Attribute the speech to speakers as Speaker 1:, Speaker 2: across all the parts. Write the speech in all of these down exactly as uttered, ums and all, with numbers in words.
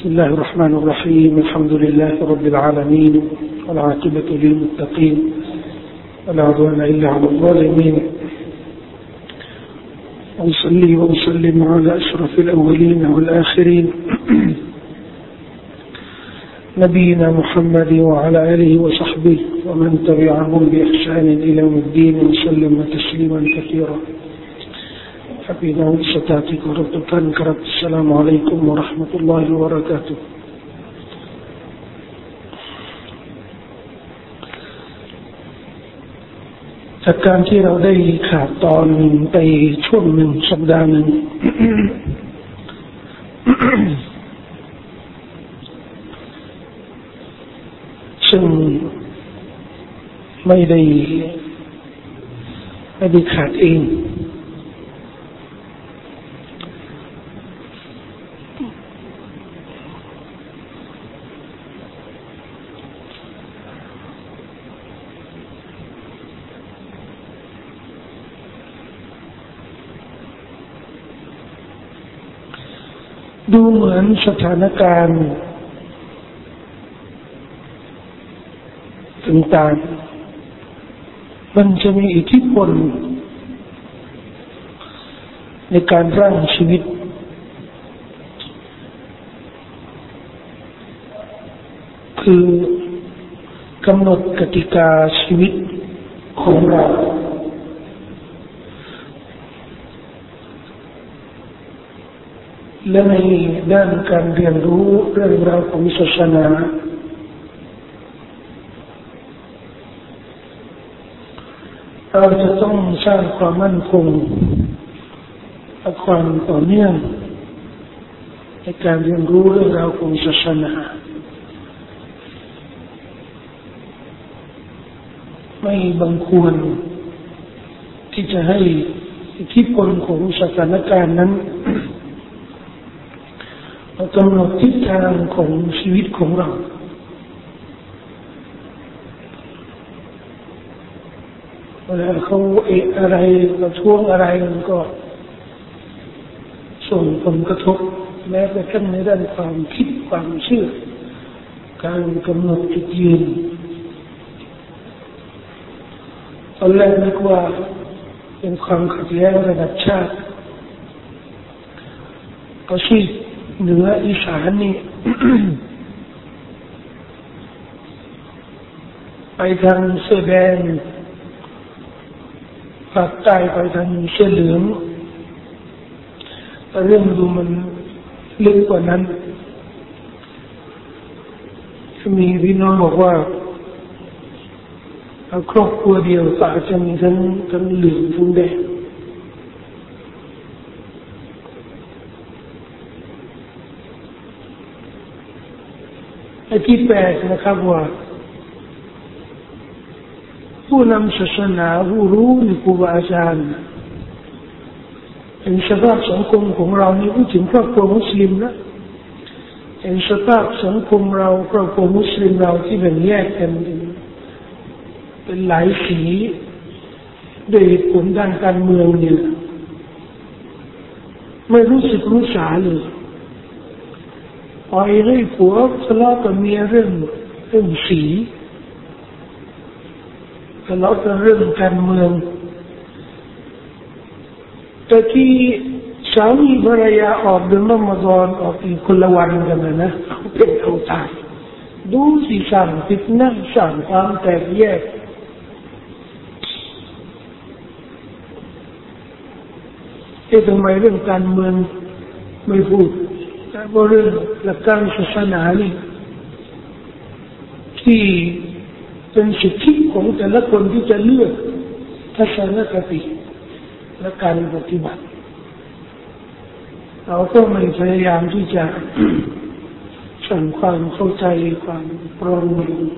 Speaker 1: بسم الله الرحمن الرحيم الحمد لله رب العالمين والعاقبة للمتقين ولا عدوان إلا على الظالمين وأصلي وأسلم على أشرف الأولين والآخرين نبينا محمد وعلى آله وصحبه ومن تبعهم بإحسان إلى يوم الدين وسلم تسليما كثيرا حبينا وستاتك وربطان كرب السلام عليكم ورحمة الله وبركاتهจากการที่เราได้ขาดตอนไปช่วงหนึ่งสัปดาห์หนึ่ง ซึ่งไม่ได้ไม่ได้ขาดเองดูเหมือนสถานการณ์ต่างๆมันจะมีอิทธิพลในการร่างชีวิตคือกำหนดกติกาชีวิตของเราและในด้านการเรียนรู้เรื่องราวของศาสนาเราจะต้องสร้างความมั่นคงและความต่อเนื่องในการเรียนรู้เรื่องราวของศาสนาไม่บังควรที่จะให้อิทธิพลของสถานการณ์นั้นกำหนดทิศทางของชีวิตของเราเวลาเขาเอะอะไรกระท้วงอะไรมันก็ส่งผลกระทบแม้แต่ขั้นในด้านความคิดความเชื่อการกำหนดจุดยืนตอนแรกนึกว่าเป็นความขัดแย้งระดับชาติก็ชีพเหนืออีสานนี่ ไปทางเสื้อแดงภาคใต้ไปทางเสื้อเหลืองแต่เรื่องดูมันลึกกว่านั้นมีพี่น้องบอกว่าครอบครัวเดียวก็อาจจะมีทั้งทั้งเหลืองทั้งแดงไอ้ที่แปลกนะครับว่าผู้นำศาสนาผู้รู้หรือครูบาอาจารย์เป็นสภาพสังคมของเรานี่พูดถึงครอบครัวมุสลิมนะเป็นสภาพสังคมเราครอบครัวมุสลิมเราที่แบ่งแยกกันเป็นหลายสีด้วยผลด้านการเมืองเนี่ยไม่รู้สึกรู้สาเลยปล่อยให้ผัวทะเลาะกับเมียเรื่องเรื่องสีทะเลาะกันเรื่องการเมืองแต่ที่สามีภรรยาออกเดือนรอมฎอนออกอีกคนละวันกันนะนะเอาเป็นเอาตายดูสิสั่งฟิตนะสั่งความแตกแยกเอ๊ะทำไมเรื่องการเมืองไม่พูดแต่ว่าเรื่องหลักการศาสนานี่ที่เป็นสิทธิของแต่ละคนที่จะเลือกทัศนคติและการปฏิบัติเราก็ไม่พยายามที่จะ สั่งความเข้าใจความปรองดอง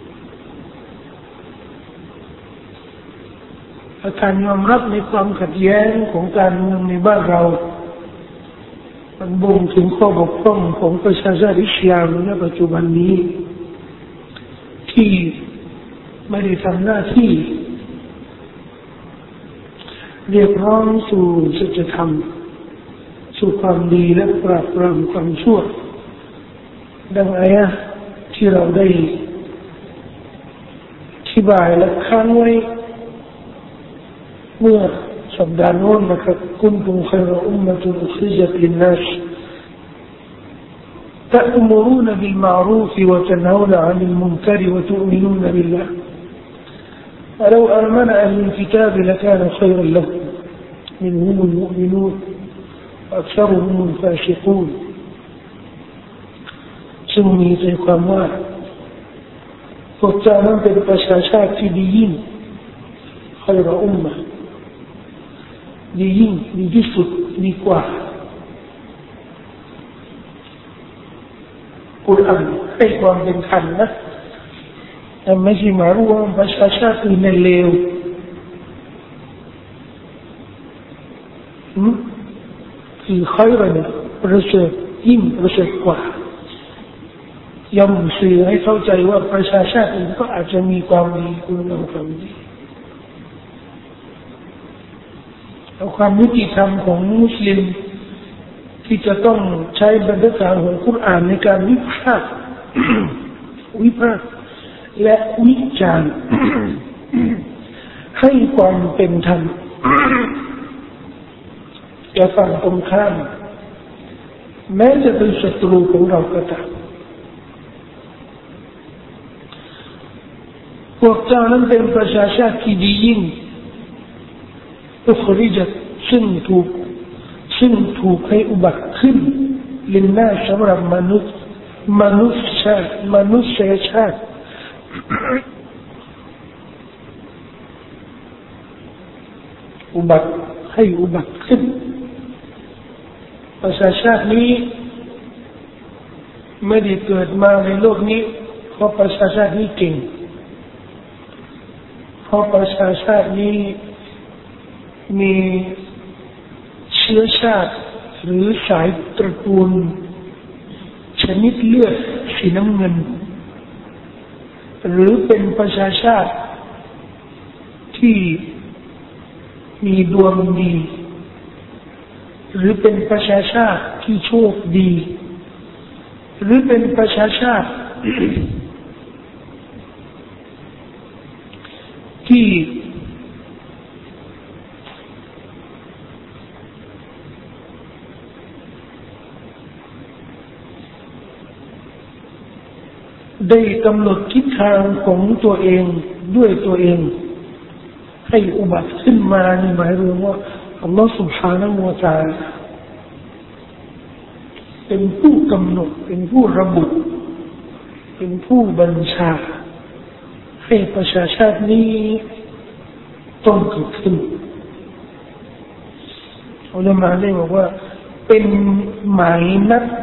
Speaker 1: และการยอมรับในความขัดแย้งของการเมืองในบ้านเรามันบ่งถึงข้อบกพร่องของประชาชาติอิสลามในปัจจุบันนี้ที่ไม่ได้ทำหน้าที่ เรียกร้องสู่สัจธรรมสู่ความดีและปราบปรามความชั่วดังอายะที่เราได้อธิบายและค้างไว้เมื่อสัปดาห์โน้นนะครับกุนตุมขัยรอุมมะตุอุคริจัตลินนัสتأمرون بالمعروف وتنهون عن المنكر وتؤمنون بالله ولو آمن أهل الكتاب لكان خيرا لهم منهم المؤمنون وأكثرهم الفاسقون ซึ่งมีใจความว่าพวกเจ้านั้นเป็นประชาชาติที่ดียิ่งขัยรอุมมะดียิ่งดีที่สุดดีกว่ากุรอานให้ความเป็นธรรมนะแต่ไม่ใช่หมายว่าประชาชาติอื่นเลวคือขัยรเนี่ยประเสริฐยิ่งประเสริฐกว่าย่อมสื่อให้เข้าใจว่าประชาชาติอื่นก็อาจจะมีความดีคุณงามความดีแล้วความยุติธรรมของมุสลิมที่จะต้องใช้บรรทัดฐานของกุรอานในการวิพากษ์วิพากษ์และวิจารณ์ให้ความเป็นธรรมแก่ฝั่งตรงข้ามแม้จะเป็นศัตรูของเราก็ตามพวกเจ้านั้นเป็นประชาชาติที่ดียิ่งอุคริจัตซึ่งถูกซึ่งถูกให้อุบัติขึ้นลินน่าสำหรับมนุษย์มนุษย์ชาติมนุษยชาติอุบัติให้อุบัติขึ้นประชาชาตินี้ไม่ได้เกิดมาในโลกนี้เพราะประชาชาตินี้เก่งเพราะประชาชาตินี้มีเชื้อชาติหรือสายตระกูลชนิดเลือดสีน้ำเงินหรือเป็นประชาชาติที่มีดวงดีหรือเป็นประชาชาติที่โชคดีหรือเป็นประชาชาติที่ได้กำหนดทิศทางของตัวเองด้วยตัวเองให้อุบัติขึ้นมานี่หมายถึงว่าอัลลอฮฺ سبحانه และ تعالى เป็นผู้กำหนดเป็นผู้ระบุเป็นผู้บัญชาให้ประชาชาตินี้ต้องเกิดขึ้นอุลามะได้บอกว่าเป็นหมายนัด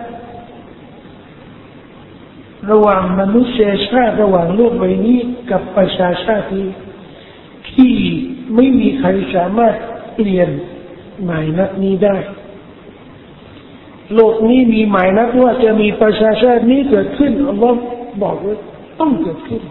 Speaker 1: ระหว่างมนุษยชาติระหว่างโลกใบนี้กับประชาชาติที่ไม่มีใครสามารถเปลี่ยนหมายนัดนี้ได้โลกนี้มีหมายนัดว่าจะมีประชาชาตินี้เกิดขึ้นอัลลอฮ์บอกว่าต้องเกิดขึ้น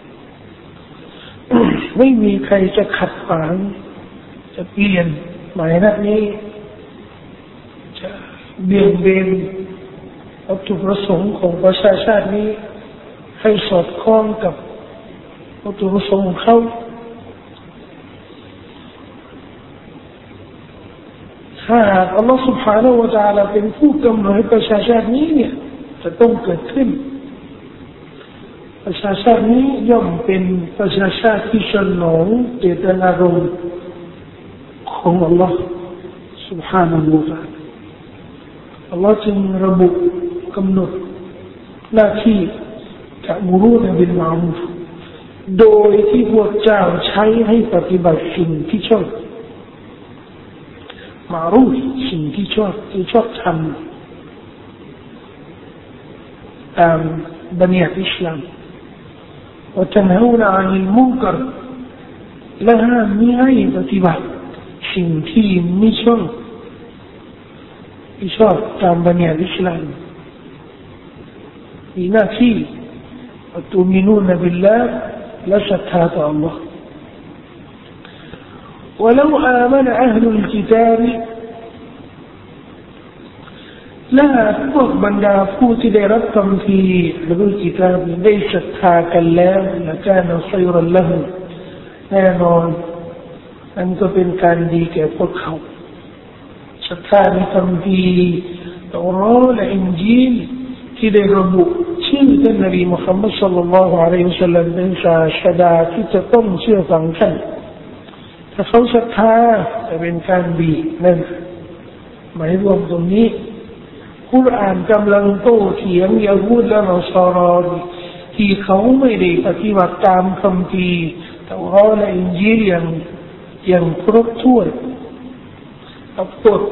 Speaker 1: ไม่มีใครจะขัดขวางจะเปลี่ยนหมายนัดนี้จะเบี่ยงเบนวัตถุประสงค์ของประชาชาตินี้ให้สอดคล้องกับวัตถุประสงค์ของเขาถ้าหากอัลลอฮฺ سبحانه และ تعالى เป็นผู้กำหนดให้ประชาชาตินี้เนี่ยจะต้องเกิดขึ้นประชาชาตินี้ย่อมเป็นประชาชาติที่สนองเจตนารมณ์ของอัลลอฮฺ سبحانه และ تعالى อัลลอฮฺจึงระบุกำหนดหน้าที่ตะมุรูนบิลมารูฟโดยที่พวกเจ้าใช้ให้ปฏิบัติสิ่งที่ชอบมารูฟสิ่งที่ชอบที่ชอบทำตามบัญญัติอิสลามوتنهون عن المنكر และห้ามมิให้ปฏิบัติสิ่งที่ไม่ชอบที่ชอบตามบัญญัติอิสลามมีหน้าที่وتؤمنون بالله และศรัทธาต่อ Allah ولو آمن أهل الكتاب และพวกบรรดาผู้ที่ได้รับคำพีหรือกิตาบได้ศรัทธากันแล้วและการเอาไซรัลละหูแน่นอนนั่นก็เป็นการดีแก่พวกเขาศรัทธาในคำพีเตาราตและอินจีลที่ได้ระบุชื่อท่านนบีมุฮัมมัดศ็อลลัลลอฮุอะลัยฮิวะซัลลัมเป็นศาสดาที่จะต้องเชื่อฟังท่านถ้าเขาศรัทธาจะเป็นการดีนั่นหมายรวมตรงนี้กุรอานกำลังโต้เถียงยะฮูดและนอสรอที่เขาไม่ได้ปฏิบัติตามคำพีเตาราตและอินจีลอย่างอย่างครบถ้วนกับพวก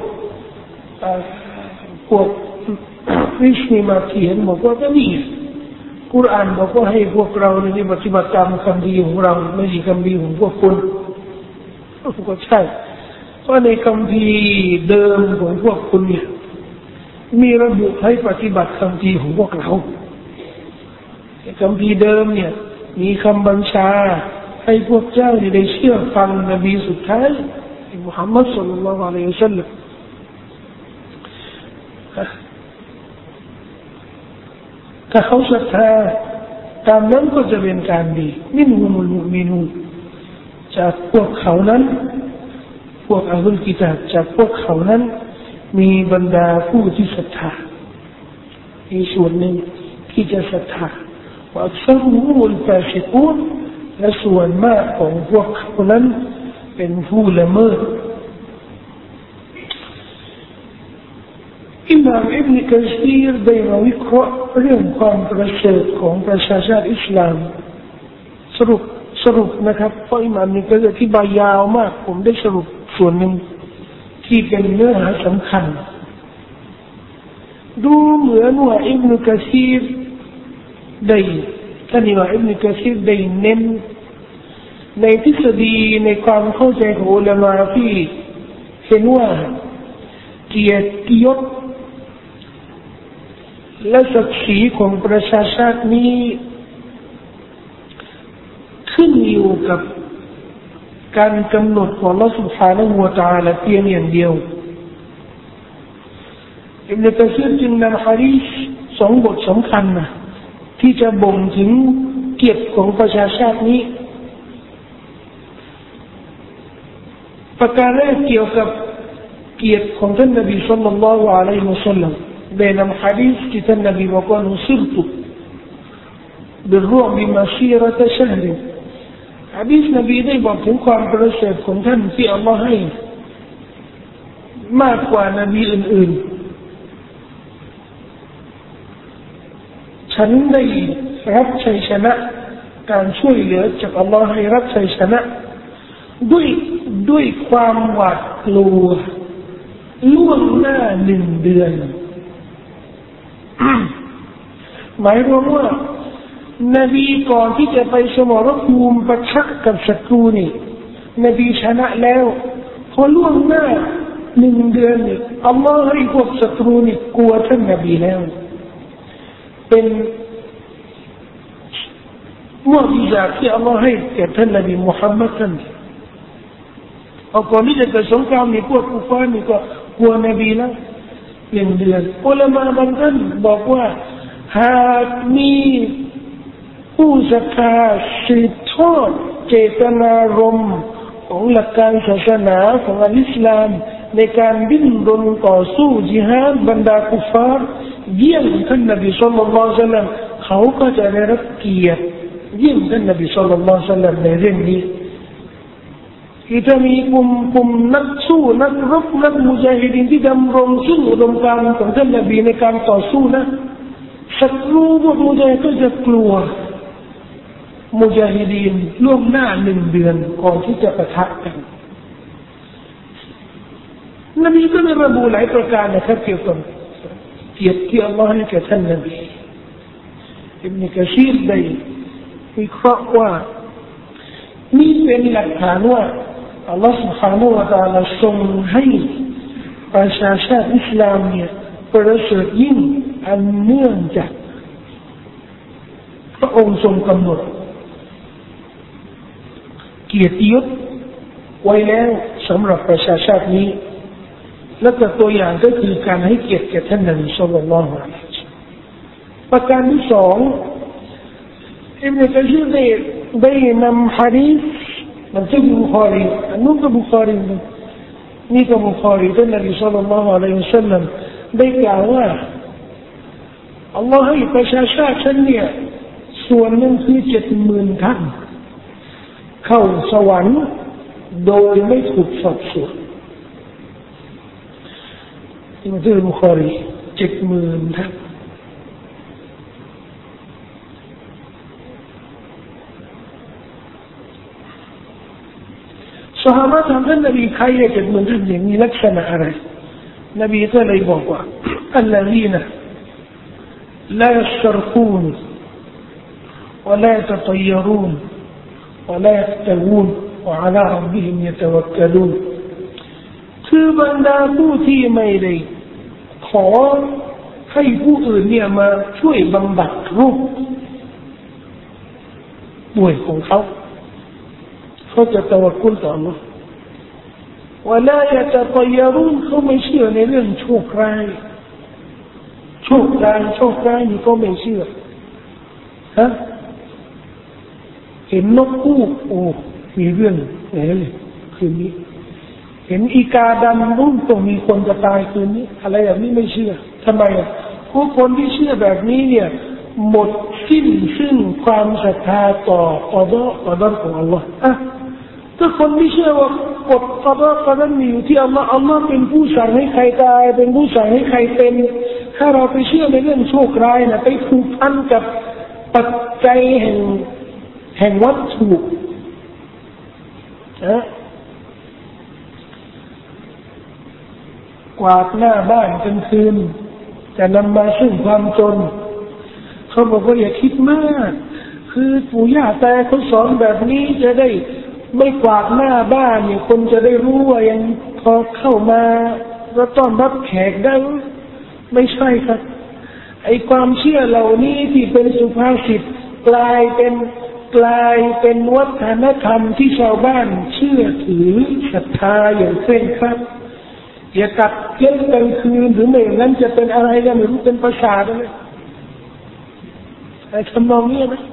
Speaker 1: พวกคริสต์นี่มาเถียงบอกว่าก็นี่กุรอานบอกว่าให้พวกเราเนี่ยปฏิบัติตามคำพีของเราไม่ใช่คำพีของพวกคุณก็ใช่เพราะในคำพีเดิมของพวกคุณเนี่ยมีระบุให้ปฏิบัติคำพีของพวกเราคำพีเดิมเนี่ยมีคำบัญชาให้พวกเจ้าได้เชื่อฟังนบีสุดท้ายมุฮัมมัดศ็อลลัลลอฮุอะลัยฮิวะซัลลัมถ้าเขาศรัทธาตามนั้นก็จะเป็นการดีมินฮุมุลมุมินูนจากพวกเขานั้นพวกอัลกุรกิตาบจากพวกเขานั้นมีบรรดาผู้ที่ศรัทธามีส่วนหนึ่งที่จะศรัทธาว่าอักษรมุลฟาซิกูนและส่วนมากของพวกเขานั้นเป็นผู้ละเมิดอิมามอิบนุกะซีรได้มาวิเคราะห์เรื่องความประเสริฐของประชาชาติอิสลามสรุปสรุปนะครับเพราะอิมามนี้ก็อธิบายยาวมากผมได้สรุปส่วนหนึ่งที่เป็นเนื้อหาสำคัญดูเหมือนว่าอิบนุกะซีรได้ท่านว่าอิบนุกะซีรได้เน้นในทฤษฎีในความเข้าใจของอุลามะที่เห็นว่าเกียรติยศและศักดิ์ศรีของประชาชาตินี้ขึ้นอยู่กับการกำหนดของอัลเลาะห์ซุบฮานะฮูวะตะอาลาเพียงอย่างเดียวอิบนุกะซีรจึงนำหะดีษสองบทสำคัญนะที่จะบ่งถึงเกียรติของประชาชาตินี้ประการแรกเกี่ยวกับเกียรติของท่านนบีศ็อลลัลลอฮุอะลัยฮิวะซัลลัมได้นำหะดีษที่ท่านนบีบอกว่านุซิรตุบิรรุอ์บิมาซีเราะตะชะฮรหะดีษนบีได้บอกถึงความประเสริฐของท่านที่อัลลอฮ์ให้มากกว่านบีอื่นๆฉันได้รับชัยชนะการช่วยเหลือจากอัลลอฮ์ให้รับชัยชนะด้วยด้วยความหวาดกลัวล่วงหน้าหนึ่งเดือนหมายรวมว่านบีก่อนที่จะไปสมรภูมิปะทะกับศัตรูนี่นบีชนะแล้วพอล่วงหน้าหนึ่งเดือนนี่อัลลอฮ์ให้พวกศัตรูนี่กลัวท่านนบีแล้วเป็นมุอ์ญิซาที่อัลลอฮ์ให้แก่ท่านนบีมุฮัมมัดท่านเอาก่อนที่จะเกิดสงครามนี่พวกกุฟาร์นี่ก็กลัวนบีแล้วหนึ่งเดือนอุลามะบางท่านบอกว่าหากมีผู้ศรัทธาสืบทอดเจตนารมณ์ของหลักการศาสนาของอัลอิสลามในการดิ้นรนต่อสู้ญิฮาดบรรดากุฟาร์เยี่ยมท่านนบีศ็อลลัลลอฮุอะลัยฮิวะซัลลัมเขาก็จะได้รับเกียรติเยี่ยมท่านนบีศ็อลลัลลอฮุอะลัยฮิวะซัลลัมในเรื่องนี้ที่จะมีกลุ่มกลุ่มนักสู้นักรบนักมุญาฮิดีนที่ดำรงซึ่งอุดมการณ์ของท่านนบีในการต่อสู้นะศัตรูพวกมุญาฮิดก็จะกลัวมุญาฮิดีนล่วงหน้าหนึ่งเดือนก่อนที่จะปะทะกันนบีก็ได้ระบุหลายประการนะครับเกี่ยวกับเกียรติที่อัลลอฮ์ให้แก่ท่านนบีอิบนุกะซีรได้วิเคราะห์ว่านี่เป็นหลักฐานว่าอัลลอฮ์ سبحانه และ تعالى ทรงให้ประชาชาติอิสลามเนี่ยประเสริฐยิ่งอันเนื่องจากพระองค์ทรงกำหนดเกียรติยศไว้แล้วสำหรับประชาชาตินี้แล้วก็ตัวอย่างก็คือการให้เกียรติแก่ท่านนบีศ็อลลัลลอฮุอะลัยฮิวะซัลลัมประการที่สองอิบนุกะซีรได้ได้นำหะดีษมันจะบุคอรีอันนู้นก็บุคอรีนี่ก็บุคอรีท่านนบีศ็อลลัลลอฮุอะลัยฮิวะซัลลัมได้กล่าวว่าอัลลอฮ์ให้ประชาชาติฉันเนี่ยส่วนหนึ่งคือเจ็ดหมื่นท่านเข้าสวรรค์โดยไม่ถูกสอบสวนที่มันคือบุคอรีเจ็ดหมื่นท่านซอฮาบะห์ถามท่านนบีใครเจ็ดหมื่นท่านอย่างนี้ลักษณะอะไรนบีก็เลยบอกว่าอัลลฮีนะลายัสรกูนولا يتطيرون ولا يختوون وعلى ربهم يتوكلون คือบรรดาผู้ที่ไม่ได้ขอให้ผู้อื่นเนี่ยมาช่วยบำบัดโรคป่วยของเขาเขาจะตะวักกุลต่อ Allah ว่าละยะตะตัยรุนเขาไม่เชื่อในเรื่องโชคร้ายโชคร้ายโชคร้ายนี่ก็ไม่เชื่อฮะเห็นนกคู่โอ้มีเรื่องไหนเลยคืนนี้เห็นอีกาดำรุ่งต้องมีคนจะตายคืนนี้อะไรแบบนี้ไม่เชื่อทำไมอ่ะผู้คนที่เชื่อแบบนี้เนี่ยหมดสิ้นซึ่งความศรัทธาต่ออัลลอฮ์อัลลอฮ์ของอัลลอฮ์อ่ะถ้าคนที่เชื่อว่ากฎอัลลอฮ์ก็นั้นมีอยู่ที่อัลลอฮ์อัลลอฮ์เป็นผู้สั่งให้ใครตายเป็นผู้สั่งให้ใครเป็นถ้าเราไปเชื่อในเรื่องโชคร้ายนะไปผูกพันกับปัจจัยแห่งแห่งวัตถุนะกวาดหน้าบ้านกลางคืนจะนำมาซึ่งความจนเขาบอกว่าอย่าคิดมากคือปู่ย่าตาเขาสอนแบบนี้จะได้ไม่กวาดหน้าบ้านเนี่ยคนจะได้รู้ว่ายังพอเข้ามาแล้วต้อนรับแขกได้ไม่ใช่ครับไอ้ความเชื่อเหล่านี้ที่เป็นสุภาษิตกลายเป็นกลายเป็นวัฒนธรรมที่ชาวบ้านเชื่อถือศรัทธาอย่างเคร่งครัดอย่ากัดเล่นกลางคืนหรือไม่งั้นจะเป็นอะไรกันหรือเป็นประสาทอะไรไอ้ทำนองนี้นะ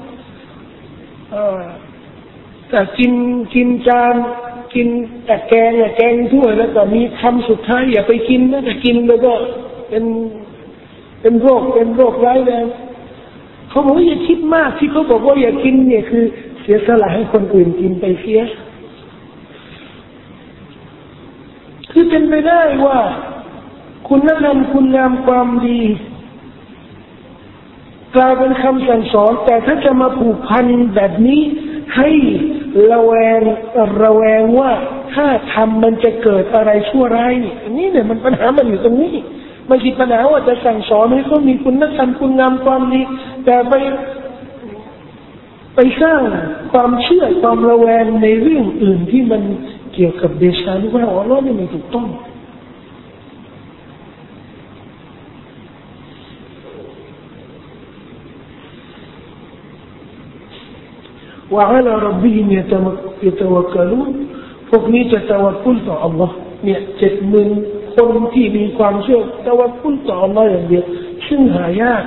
Speaker 1: แต่กินกินจานกินแต่แกงเนี่ยแกงถ้วยแล้วก็มีคำสุดท้ายอย่าไปกินนะแต่กินแล้วก็เป็นเป็นโรคเป็นโรคร้ายแรงเขาบอกว่าอย่าคิดมากที่เขาบอกว่าอย่ากินเนี่ยคือเสียสละให้คนอื่นกินไปเสียคือเป็นไปได้ว่าคุณธรรมคุณงามความดีกลายเป็นคำสั่งสอนแต่ถ้าจะมาผูกพันแบบนี้ให้ระแวงระแวงว่าถ้าทำมันจะเกิดอะไรชั่วร้ายนี่อันนี้เนี่ยมันปัญหามันอยู่ตรงนี้ไม่ใช่ปัญหาว่าจะสั่งสอนให้เขามีคุณธรรมคุณงามความดีแต่ไปไปสร้างความเชื่อความระแวงในเรื่องอื่นที่มันเกี่ยวกับเดชานุภาพของอัลเลาะห์นี่ไม่ถูกต้องว่าอัลลอฮ์รับบิฮิมยะตะวักกะลูนพวกนี้จะตะวักกุลต่ออัลลอฮ์เนี่ยเจ็ดหมื่นคนที่มีความเชื่อตะวักกุลต่ออัลลอฮ์อย่างเดียวซึ่งหายาก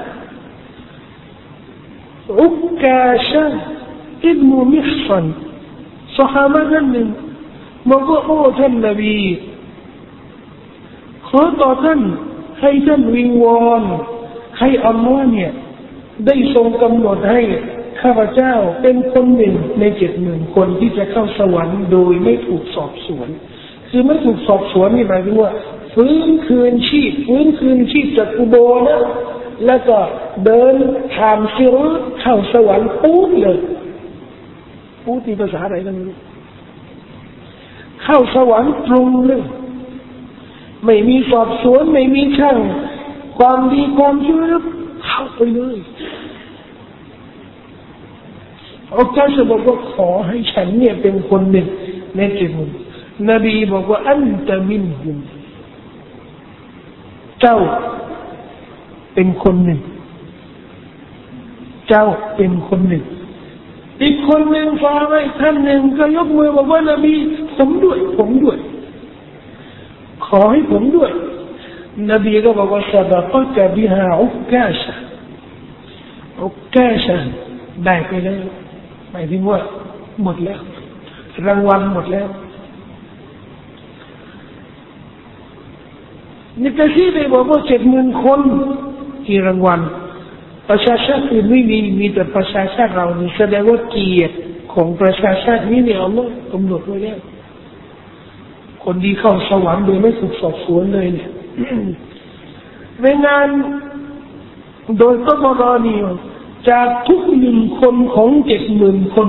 Speaker 1: อุกกาชะอิบนุมิฮซันซอฮาบะห์ท่านหนึ่งบอกว่าโอ้ท่านนบีขอต่อท่านให้ท่านวิงวอนให้อัลลอฮ์เนี่ยได้ทรงกำหนดให้ข้าพเจ้าเป็นคนหนึ่งในเจ็ดหมื่นคนที่จะเข้าสวรรค์โดยไม่ถูกสอบสวนคือไม่ถูกสอบสวนนี่หมายถึงว่าฟื้นคืนชีพฟื้นคืนชีพจากอุโบสถนะแล้วก็เดินผ่านซิรอฏเข้าสวรรค์ปุ๊บเลยปุ๊บที่ภาษาอะไรกันไม่รู้เข้าสวรรค์ตรงเลยไม่มีสอบสวนไม่มีช่างความดีความชั่วเข้าไปเลยอัลลอฮฺบอกว่าขอให้ฉันเนี่ยเป็นคนหนึ่งในเจ็ดหมู่นบีบอกว่าอันตะมินฮุมเจ้าเป็นคนหนึ่งเจ้าเป็นคนหนึ่งอีกคนหนึ่งฟังอีกท่านหนึ่งก็ยกมือบอกว่านบีผมด้วยผมด้วยขขอให้ผมด้วยนบีก็บอกว่าซะบะกะกะบิฮาอุกกาชะอุกกาชะได้ไปแล้วหมายถึงว่าหมดแล้วรางวัลหมดแล้วนี่ก็ที่ได้บอกว่าเจ็ดหมื่นคนที่รางวัลประชาชาติอื่นไม่มีมีแต่ประชาชาติเรานี่แสดงว่าเกียรติของประชาชาตินี้เนี่ยอัลลอฮ์กำหนดไว้แล้วคนที่เข้าสวรรค์โดยไม่ถูกสอบสวนเลยเนี่ยในงานโดยต้นรอนี่จากทุกหนึ่งคนของเจ็ดหมื่นคน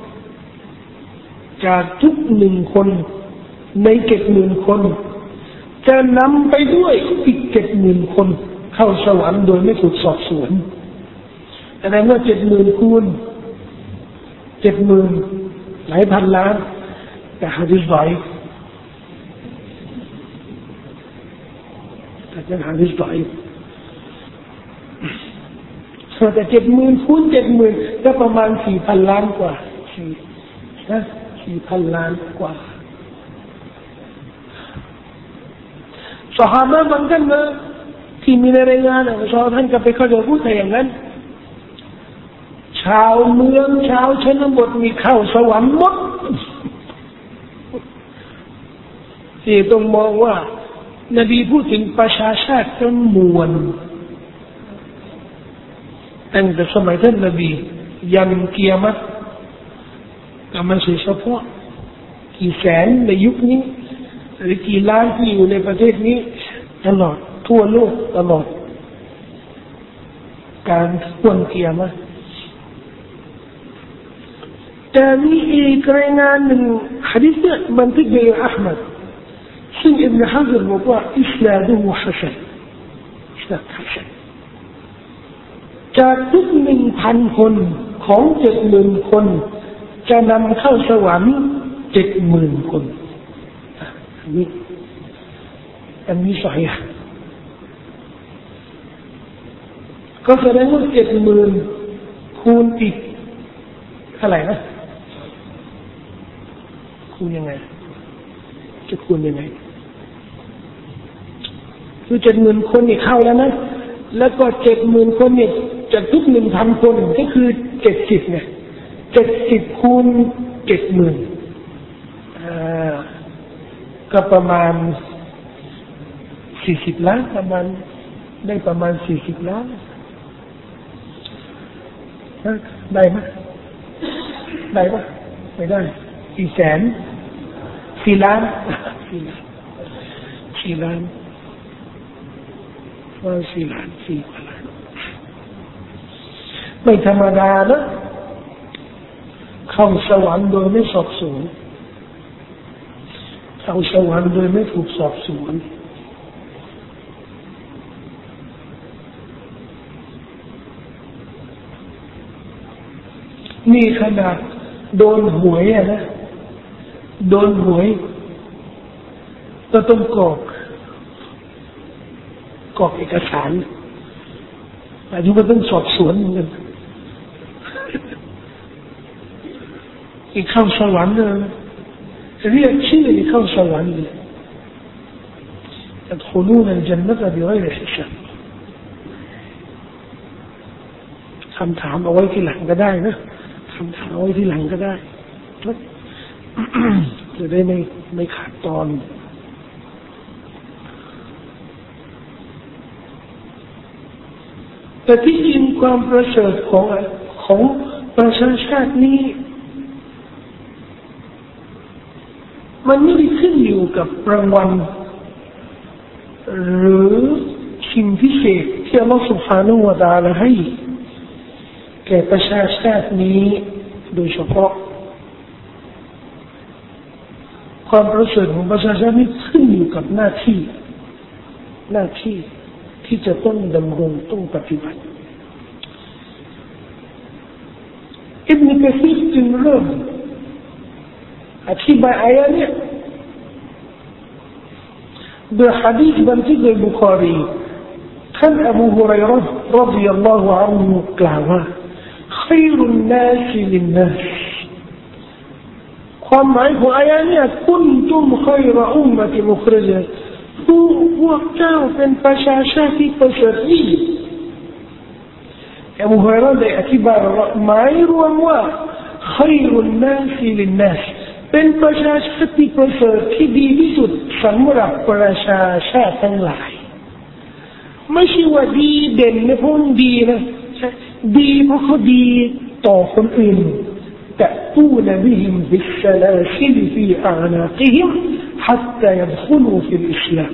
Speaker 1: จากทุกหนึ่งคนในเจ็ดหมื่นคนจะนำไปด้วยอีกเจ็ดหมื่นคนเข้าสวรรค์โดยไม่ถูกสอบสวนแต่ในเมื่อเจ็ดหมื่นคูณเจ็ดหมื่นหลายพันล้านแต่หะดีษไหวแต่เป็นหะดีษไหวส่วนแต่เจ็ดหมื่นคูณเจ็ดหมื่นก็ประมาณสี่พันล้านกว่าสี่นะสี่พันล้านกว่าซอฮาบะห์บางท่านนะที่มีในรายงานนะซอฮาบะห์ท่านก็ไปเข้าใจพูดแต่อย่างนั้นชาวเมืองชาวชนบทมีเข้าสวรรค์หมดที่ต้องมองว่านบีพูดถึงประชาชาติทั้งมวลตั้งแต่สมัยท่านนบียันกิยามะฮ์ก็ไม่ใช่เฉพาะกี่แสนในยุคนี้หรือกี่ล้านที่อยู่ในประเทศนี้ตลอดทั่วโลกตลอดการวันกิยามะฮ์แต่มีอีกรายงานหนึ่งหะดีษเนี่ยบันทึกโดยอัลมัดซึ่งอิบนุฮะซัรบอกว่าอิสลามุฮุฮัสซันอิสลามฮัสซันจากทุกหนึ่งพันคนของเจ็ดหมื่นคนจะนำเข้าสวรรค์เจ็ดหมื่นคนอันนี้อันนี้สอยก็แสดงว่าเจ็ดหมื่นคูณอีกเท่าไหร่นะคูณยังไงจะคูณยังไงคือเจ็ดหมื่นคนนี่เข้าแล้วนะแล้วก็เจ็ดหมื่นคนเนี่ยจากทุกหนึ่งพันคนก็คือเจ็ดสิบเนี่ยเจ็ดสิบคูณเจ็ดหมื่นอ่าก็ประมาณสี่สิบล้านประมาณได้ประมาณสี่สิบล้านได้ไหมได้ปะไม่ได้สี่แสนสี่ล้านสี่ล้านสี่ล้านว่าสี่ล้านสี่กว่าล้านไม่ธรรมดานะเข้าสวรรค์โดยไม่สอบสวนเข้าสวรรค์โดยไม่ถูกสอบสวนนี่ขนาดโดนหวยอะนะโดนหวยก็ต้องกรอกกรอกเอกสารอันนี้ก็ต้องสอบสวนเหมือนกันอีกเข้าสวรรค์เลยเรียกชื่ออีกเข้าสวรรค์เลย يدخلون الجنة بغير حساب คำถามเอาไว้ที่หลังก็ได้นะคำถามเอาไว้ที่หลังก็ได้จะได้ไม่ไม่ขาดตอนแต่ที่จริงความประเสริฐของของประชาชาตินี้มันไม่ได้ขึ้นอยู่กับรางวัลหรือสิ่งพิเศษที่อัลลอฮฺ سبحانه และ تعالى ให้แก่ประชาชาตินี้โดยเฉพาะความประเสริฐของประชาชาตินี้ขึ้นอยู่กับหน้าที่หน้าที่ที่จะต้องดำรงต้องปฏิบัติอิบนุกะซีรจึงเริ่มอธิบายอายะนี้โดยหะดีษบันทึกโดยบุคอรีท่านอบูฮุรัยเราะห์รอฎิยัลลอฮุอันฮุกล่าวว่าخير الناس للناس ความหมายของอายะนี้ كنتم خير أمة مخرجة ผู้พวกเจ้าเป็นประชาชาติที่ประเสริฐยิ่งอบูฮุรอยเราะห์ได้อธิบายว่าหมายรวมว่าخير الناس للناس เป็นประชาชาติที่ประเสริฐที่ดีที่สุดสำหรับประชาชาติทั้งหลายไม่ใช่ว่าดีเด่นในพวกดีนะดีเพราะเขาดีต่อคนอื่นتأتون بهم بالسلاسل في أعناقهم حتى يدخلوا في الإسلام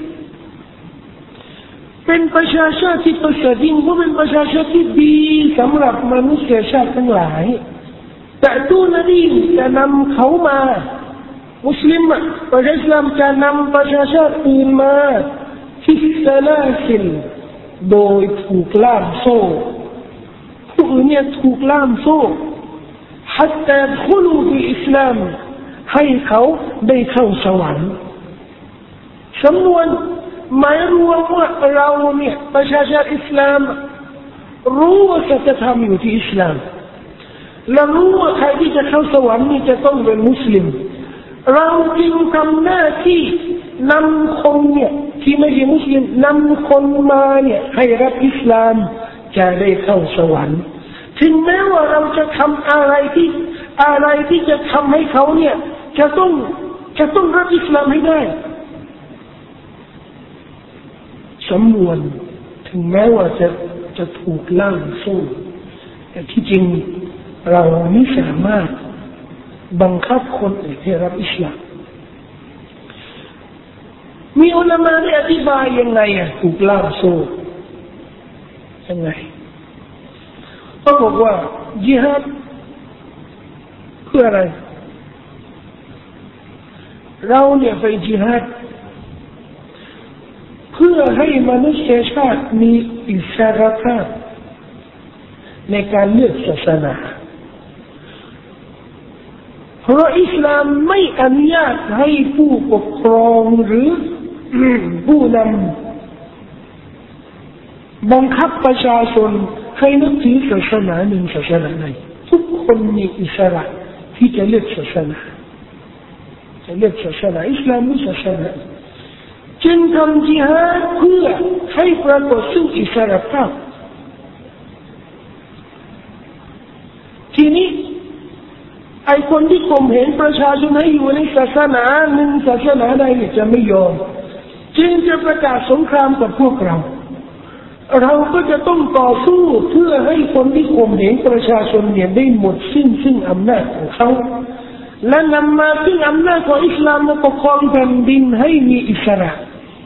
Speaker 1: เป็นประชาชาติที่ประเสริฐยิ่งเพราะเป็นประชาชาติที่ดีสำหรับมนุษยชาติทั้งหลายแต่ตู้นบีจะนำเขามามุสลิมประชาชาติจะนำประชาชาติอื่นมาที่สลาสิลโดยถูกล่ามโซ่ผู้อื่นเนี่ยถูกล่ามโซ่ حتى يدخلوا في الإسلام ให้เขาได้เข้าสวรรค์สำนวนหมายรวมว่าเราเนี่ยประชาชาติอิสลามรู้ว่าจะทำอยู่ที่อิสลามและรู้ว่าใครที่จะเข้าสวรรค์นี่จะต้องเป็นมุสลิมเราจึงทำหน้าที่นำคนเนี่ยที่ไม่ใช่มุสลิมนำคนมาเนี่ยให้รับอิสลามจะได้เข้าสวรรค์ถึงแม้ว่าเราจะทำอะไรที่อะไรที่จะทำให้เขาเนี่ยจะต้องจะต้องรับอิสลามให้ได้สำนวนถึงแม้ว่าจะจะถูกล่ามโซ่แต่ที่จริงเราไม่สามารถบังคับคนอื่นให้รับอิสลามมีอุลามะได้อธิบายยังไงอ่ะถูกล่ามโซ่ยังไงเขาบอกว่าญิฮาดเพื่ออะไรเราเนี่ยไปญิฮาดเพื่อให้มนุษยชาติมีอิสรภาพในการเลือกศาสนาเพราะอิสลามไม่อนุญาตให้ผู้ปกครองหรือผู้นำบังคับประชาชนให้นับถือศาสนาหนึ่งศาสนาใดทุกคนมีอิสระที่จะเลือกศาสนาจะเลือกศาสนาอิสลามหรือศาสนาจึงทำญิฮาดเพื่อให้ปรากฏซึ่งอิสรภาพทีนี้ไอ้คนที่ข่มเหงประชาชนให้อยู่ในศาสนาหนึ่งศาสนาใดเนี่ยจะไม่ยอมจึงจะประกาศสงครามกับพวกเราเราก็จะต้องต่อสู้เพื่อให้คนที่ข่มเหงประชาชนเนี่ยได้หมดสิ้นซึ่งอำนาจของเขาและนำมาซึ่งอำนาจของอิสลามมาปกครองแผ่นดินให้มีอิสระ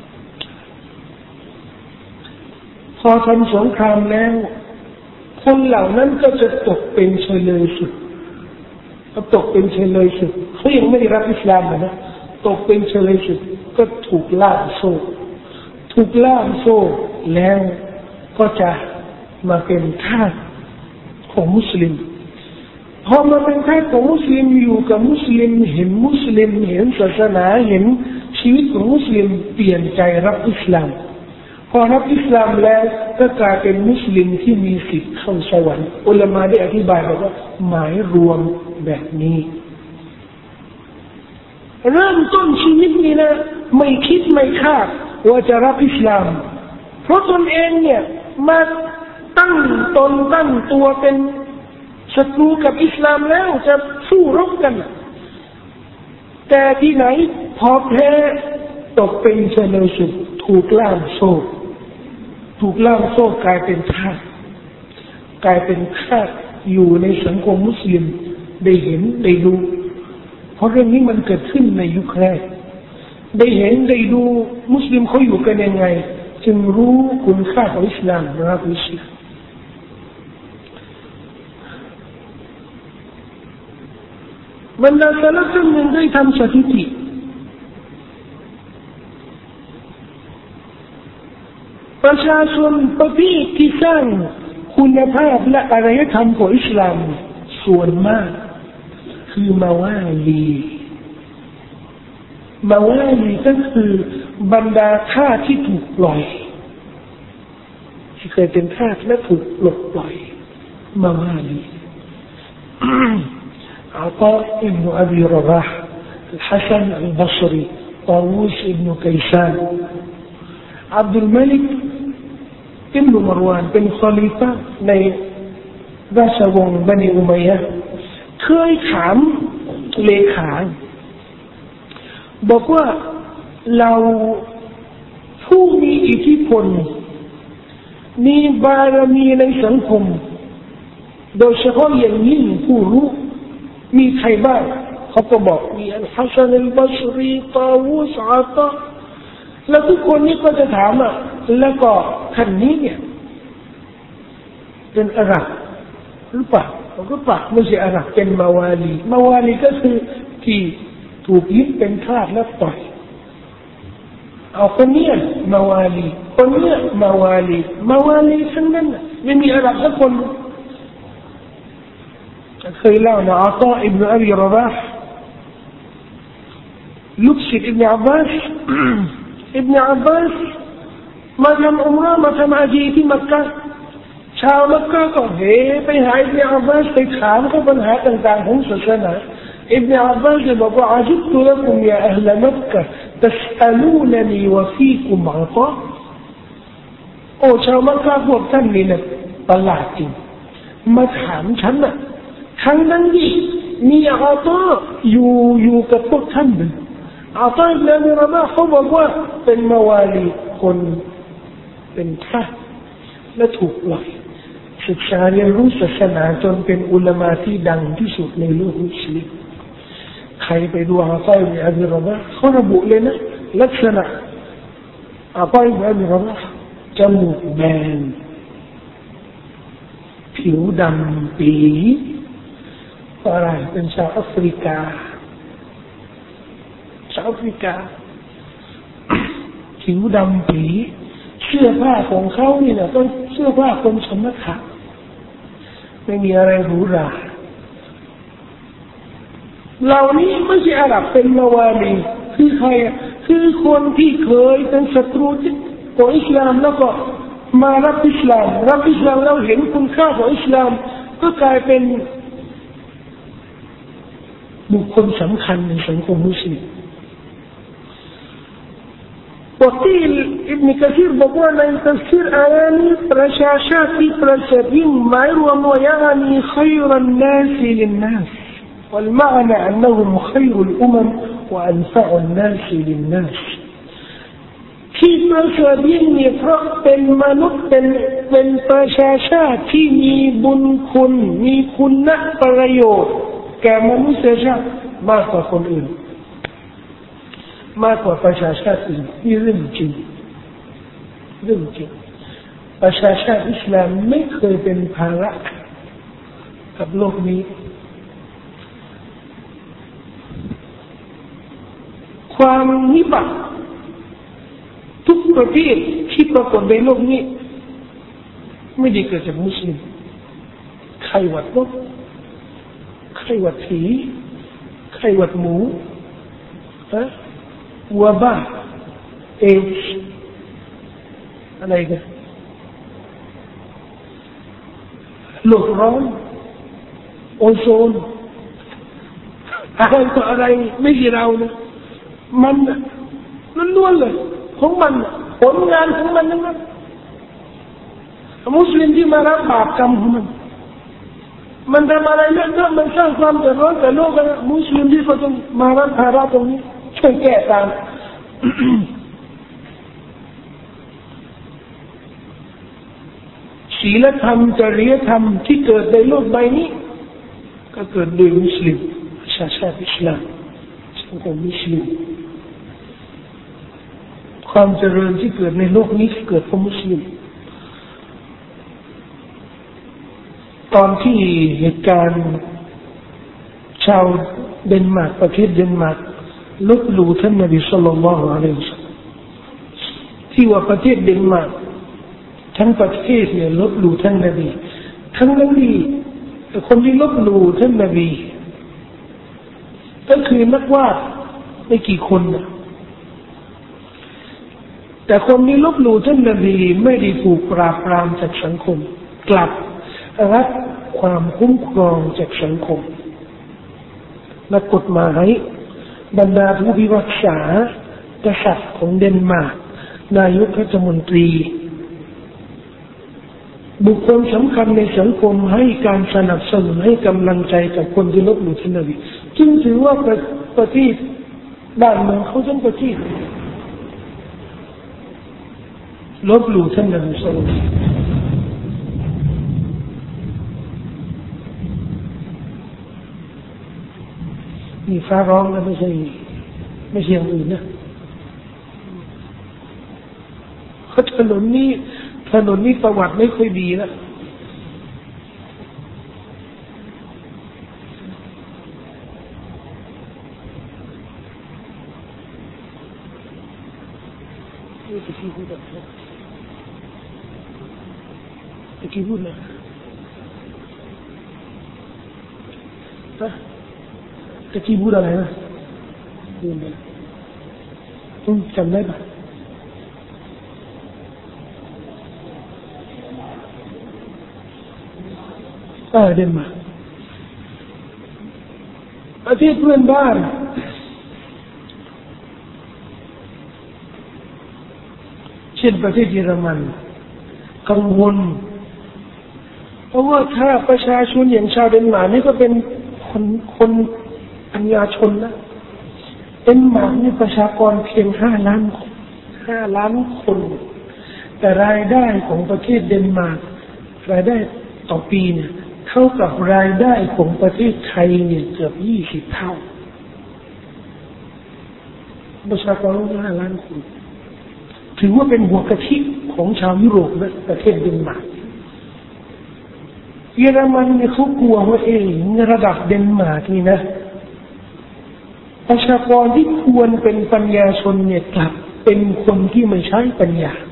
Speaker 1: พอทำสงครามแล้วคนเหล่านั้นก็จะตกเป็นเฉลยศึกก็ตกเป็นเฉลยศึกเขายังไม่ได้รับอิสลามนะตกเป็นเฉลยศึกก็ถูกล่ามโซ่ถูกล่ามโซ่แล้วก็จะมาเป็นทาสของมุสลิมพอมาเป็นทาสของมุสลิมอยู่กับมุสลิมเห็นมุสลิมเห็นศาสนาเห็นชีวิตของมุสลิมเปลี่ยนใจรับอิสลามพอรับอิสลามแล้วก็กลายเป็นมุสลิมที่มีสิทธิ์เข้าสวรรค์อุลามะได้อธิบายบอกว่าหมายรวมแบบนี้เริ่มต้นชีวิตนี้นะไม่คิดไม่คาดว่าจะรับอิสลามเพราะตนเองเนี่ยมาตั้งตนตั้งตัวเป็นศัตรูกับอิสลามแล้วจะสู้รบกันแต่ที่ไหนพอแพ้ตกเป็นเฉลยศึกถูกล่ามโซ่ถูกล่ามโซ่กลายเป็นทาสกลายเป็นทาสอยู่ในสังคมมุสลิมได้เห็นได้ดูเพราะเรื่องนี้มันเกิดขึ้นในยุคแรกได้เห็นได้ดูมุสลิมเขาอยู่กันยังไงจึงรู้คุณค่าของอิสลามนะครับอิสลามบรรดาสลับท่านหนึ่งได้ทำสถิติประชาชนประเภทที่สร้างคุณภาพและอารยธรรมของอิสลามส่วนมากคือมาวาลีมาวาลีก็คือบรรดาทาสที่ถูกปล่อยที่เคยเป็นทาสและถูกปลดปล่อยมาวาลีอาตาอิบนุอบีรบาห์ الحسن البصري طاووس ابن كيسان อับดุลมาลิกอิบนุมารวานเป็นคอลิฟะห์ในราชวงศ์บันิอุมัยยะห์เคยถามเลขาบอกว่าเราผู้มีอิทธิพลมีบารมีในสังคมโดยเฉพาะอย่างยิ่งผู้รู้มีใครบ้างเขาก็บอกมีอัลฮัสซันอัลบัศรีตาวูสอาตะแล้วทุกคนนี้ก็จะถามอ่ะแล้วก็ท่านนี้เนี่ยเป็นอาหรับหรือเปล่าเขาก็ปากไม่ใช่อาหรับเป็นมาวาลีมาวาลีก็คือที่ถูกยึดเป็นทาสและปล่อยเอาคนนี้มาวาลีคนนี้มาวาลีมาวาลีทั้งนั้นไม่มีอาหรับสักคนเคยเล่านะอัตาอิบนุอบีรอบาห์ลูกศิษย์อิบนุอับบาสอิบนุอับบาสมาทำอุมเราะห์มาทำฮะญีที่มักกะห์ชาวมักกะห์ก็เฮไปหาอิบนุอับบาสไปถามเขาปัญหาต่างๆของศาสนาอิบนุอับบาสบอกว่าอาจิบตุละกุมยาอัลมักกะห์تسألونني وفيكم عطاءโอ้ชาวมักกะห์พวกท่านนี่นะประหลาดจริงมาถามฉันน่ะทั้งนั้นที่มีอาตาอยู่อยู่กับพวกท่านเลยอาตาอิบนุอบีรอบาห์เขาบอกว่าเป็นมาวาลีคนเป็นทาสและถูกปล่อยศึกษาเรียนรู้ศาสนาจนเป็นอุลามะที่ดังที่สุดในโลกมุสลิมใครไปดูอาตาอิบนุอบีรอบาห์เขาระบุเลยนะลักษณะอาตาอิบนุอบีรอบาห์จมูกแบนผิวดำปีอะไรเป็นชาวแอฟริกาชาวแอฟริกาผิวดำปีเสื้อผ้าของเขานี่นะต้องเสื้อผ้าคนสมถะไม่มีอะไรหรูหราเหล่านี้ไม่ใช่อาหรับเป็นมาวาลีคือใครคือคนที่เคยเป็นศัตรูของอิสลามแล้วก็มารับอิสลามรับอิสลามแล้วเห็นคุณค่าของอิสลามก็กลายเป็นบุคคลสำคัญในสังคมมุสลิมบทที่อิบนุกะซีรบอกว่าในตัฟซีรอายะนี้ประชาชาติที่ประเสริฐยิ่งหมายรวมว่ายานีخير الناس للناس والمعنى أنهم خير الأمم وأنفع الناس للناس ที่ประเสริฐยิ่งเนี่ยเพราะเป็นมนุษย์เป็นเป็นประชาชาติที่มีบุญคุณมีคุณประโยชน์แก่มนุษยชาติมากกว่าคนอื่นมากกว่าประชาชาติอื่นนี่เรื่องจริงเรื่องจริงประชาชาติอิสลามไม่เคยเป็นภาระกับโลกนี้ความนิบัติทุกประเภทที่ปรากฏในโลกนี้ไม่ได้เกิดจากมุสลิมไข้หวัดนกไข้หวัดผีไข้หวัดหมูฮะวัวบ้าเอดส์อะไรกันโลกร้อนโอโซนอะไรต่ออะไรไม่ใช่เรานะมันล้วนๆเลยของมันผลงานของมันนั่นนะมุสลิมที่มารับบาปกรรมของมันมันทำอะไรเรื่องนั้นมันสร้างความเดือดร้อนแก่โลกนะมุสลิมที่เขาต้องมารับภาระตรงนี้ช่วยแก้ตามศีลธรรมจริยธรรมที่เกิดในโลกใบนี้ก็เกิดโดยมุสลิมชาติชาติอิสลามสังคมมุสลิมความเจริญที่เกิดในโลกนี้เกิดเพราะมุสลิมตอนที่เหตุการณ์ชาวเดนมาร์กประเทศเดนมาร์กลบหลู่ท่านนบีศ็อลลัลลอฮุอะลัยฮิวะซัลลัมที่ว่าประเทศเดนมาร์กทั้งประเทศเนี่ยลบหลู่ท่านนบีทั้งนั้นดีแต่คนที่ลบหลู่ท่านนบีก็คือนักวาดไม่กี่คนนะแต่คนที่ลบหลู่ท่านนบีไม่ได้ถูกปราบปรามจากสังคมกลับรับความคุ้มครองจากสังคมนักกฎหมายบรรดาผู้พิพากษากษัตริย์ของเดนมาร์กนายกรัฐมนตรีบุคคลสำคัญในสังคมให้การสนับสนุนให้กำลังใจกับคนที่ลบหลู่ท่านนบีจึงถือว่าประเทศบ้านเมืองเขาทั้งประเทศลบหลู่ท่านนบีศ็อลลัลลอฮุอะลัยฮิวะซัลลัมนี่ฟ้าร้องนะไม่ใช่ไม่ใช่อย่างอื่นนะถนนนี้ถนนนี้ประวัติไม่ค่อยดีนะตะกี้พูดอะไรตะกี้พูดอะไรฮะตะกี้พูดอะไรนะพูดอะไรคุณจำได้ปะเออเดนมาร์กประเทศเพื่อนบ้านเช่นประเทศเยอรมันกังวลเพราะว่าถ้าประชาชนอย่างชาวเดนมาร์กนี่ก็เป็นคนคนปัญญาชนนะเดนมาร์กนี่ประชากรเพียงห้าล้านห้าล้านคนแต่รายได้ของประเทศเดนมาร์กรายได้ต่อปีเนี่ยเท่ากับรายได้ของประเทศไทยเนี่ยเกือบยี่สิบเท่าประชากรห้าล้านคนถือว่าเป็นหัวกะทิของชาวยุโรปนะประเทศเดนมาร์กเยอรมันเนี่ยเขากลัวว่าเองระดับเดนมาร์กนี่นะประชากรที่ควรเป็นปัญญาชนเนี่ยกลับเป็นคนที่ไม่ใช้ปัญญา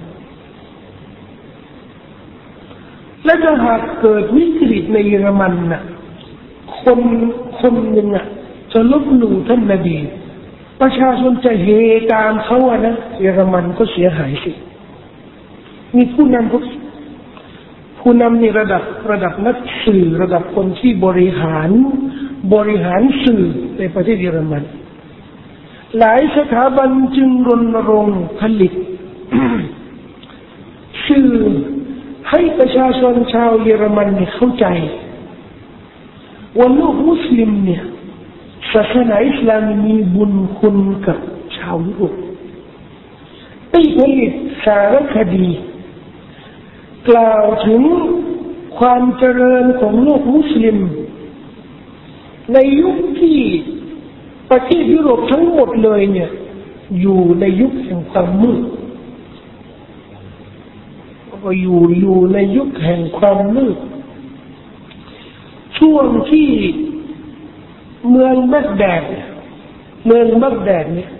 Speaker 1: และถ้าหากเกิดวิกฤตในเยอรมันน่ะคนคนหนึ่งอ่ะจะลบหลู่ท่านนบีประชาชนจะเฮตามเขาอ่ะนะเยอรมันก็เสียหายสิมีผู้นำพวกผู้นำในระดับระดับนักสื่อระดับคนที่บริหารบริหารสื่อในประเทศเยอรมันหลายสถาบันจึงรณรงค์ผลิต สื่อให้ประชาชนชาวเยอรมันเข้าใจว่าโลกมุสลิมเนี่ยศาสนาอิสลามมีบุญคุณกับชาวยุโรปได้ผลิตสารคดีกล่าวถึงความเจริญของโลกมุสลิมในยุคที่ประเทศยุโรปทั้งหมดเลยเนี่ยอยู่ในยุคแห่งความมืดก็อยู่อยู่ในยุคแห่งความมืดช่วงที่เมืองบักแดดเมืองบักแดดเนี่ย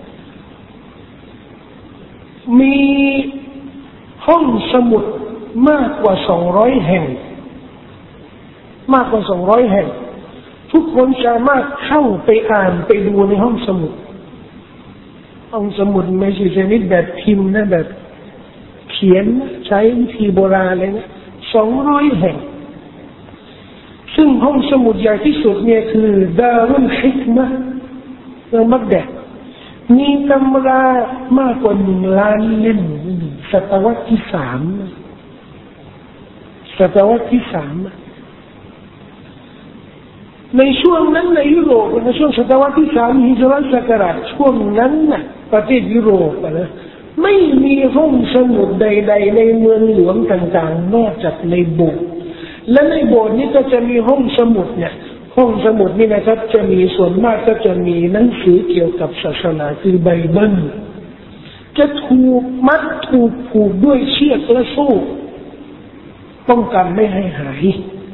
Speaker 1: มีห้องสมุดมากกว่าสองร้อยแห่งมากกว่าสองร้อยแห่งทุกคนสามารถเข้าไปอ่านไปดูในห้องสมุดห้องสมุดไม่ใช่ชนิดแบบพิมพ์นะแบบเขียนใช้วิธีโบราณเลยนะสองร้อยแห่งซึ่งห้องสมุดใหญ่ที่สุดเนี่ยคือดารุลฮิกมะห์เมืองบักแดดมีตำรามากกว่าหนึ่งล้านเล่มศตวรรษที่สามศตวรรษที่สามในช่วงนั้นในยุโรปในช่วงศตวรรษที่สามฮิจรัตศักราชช่วงนั้นน่ะประเทศยุโรปนะไม่มีห้องสมุดใดๆในเมืองหลวงต่างๆนอกจากในโบสถ์และในโบสถ์นี้ก็จะมีห้องสมุดเนี่ยห้องสมุดนี่นะครับจะมีส่วนมากก็จะมีหนังสือเกี่ยวกับศาสนาคือไบเบิลจะถูกมัดถูกผูกด้วยเชือกและโซ่ป้องกันไม่ให้หาย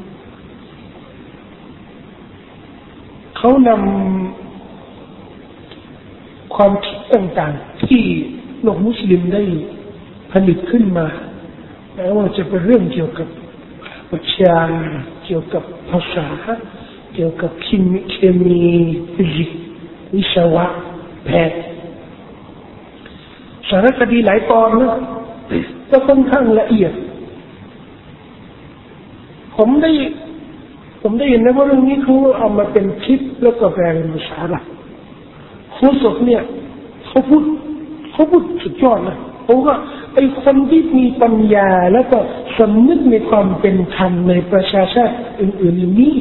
Speaker 1: เขานำความคิดต่างๆที่โลกมุสลิมได้ผลิตขึ้นมาแม้ว่าจะเป็นเรื่องเกี่ยวกับวิชาเกี่ยวกับภาษาเกี่ยวกับเคมีเคมีฟิสิกส์วิศวะแพทย์สารคดีหลายตอนนะก็ค่อนข้างละเอียดผมได้ผมได้เห็นนะว่าเรื่องนี้เขาเอามาเป็นคลิปแล้วก็แปลเป็นภาษาอังกฤษโฆษกเนี่ยเขาพูดเขาพูดสุดยอดนะผมก็ไอ้คนที่มีปัญญาแล้วก็สำนึกในความเป็นธรรมในประชาชาติอื่นๆนี้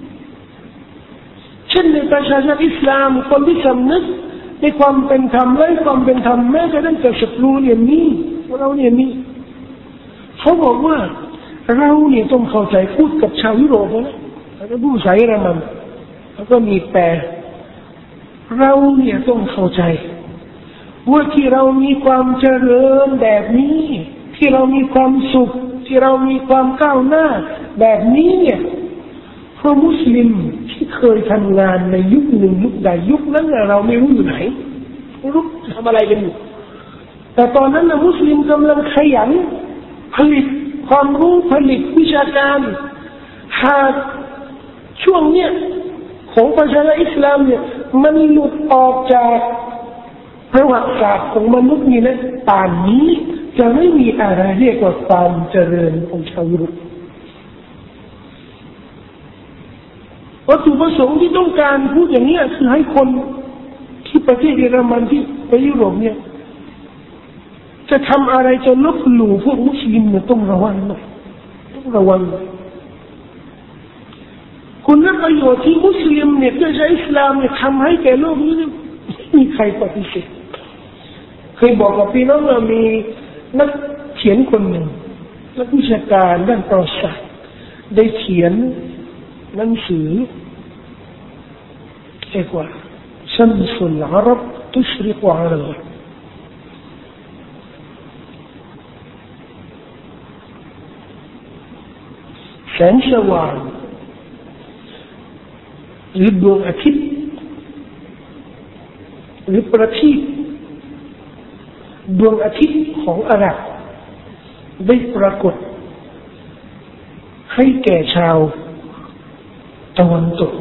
Speaker 1: เช่นในประชาชาติอิสลามคนที่สำนึกในความเป็นธรรมและความเป็นธรรมแม้กระทั่งกับศัตรูเนี่ยมีเราเนี่ยมีเขาบอกว่าเราเนี่ยต้องเข้าใจพูดกับชาวยุโรปนะแล้วก็ผู้ใช้เยอรมันแล้วก็มีแปลเราเนี่ยต้องเข้าใจว่าที่เรามีความเจริญแบบนี้ที่เรามีความสุขที่เรามีความก้าวหน้าแบบนี้เนี่ยเพราะมุสลิมที่เคยทำงานในยุคหนึ่งยุคใดยุคนั้นเราไม่รู้อยู่ไหนไม่รู้ทำอะไรกันอยู่แต่ตอนนั้นนะมุสลิมกำลังขยันผลิตความรู้ผลิตวิชาการหากช่วงเนี้ยของประชาชนอิสลามเนี่ยมันหลุดออกจากประวัติศาสตร์ของมนุษย์นี่นะป่านนี้จะไม่มีอะไรเรียกว่าความเจริญของชาวยุโรปวัตถุประสงค์ที่ต้องการพูดอย่างนี้คือให้คนที่ประเทศเยอรมันที่ไปยุโรปเนี่ยจะทำอะไรจะลบหลู่พวกมุสลิมเนี่ยต้องระวังหน่อยต้องระวังคุณประโยชน์ที่มุสลิมเนี่ยประชาอิสลามเนี่ยทำให้แก่โลกนี้ไม่มีใครปฏิเสธเคยบอกกับพี่น้องว่ามีนักเขียนคนหนึ่งนักวิชาการด้านประวัติศาสตร์ได้เขียนหนังสือเรียกว่าชัมสุลอาหรับตุชริกวะอัลกอรแสงสว่างหรือดวงอาทิตย์หรือประทีปดวงอาทิตย์ของอาหรับได้ปรากฏให้แก่ชาวตะวันตก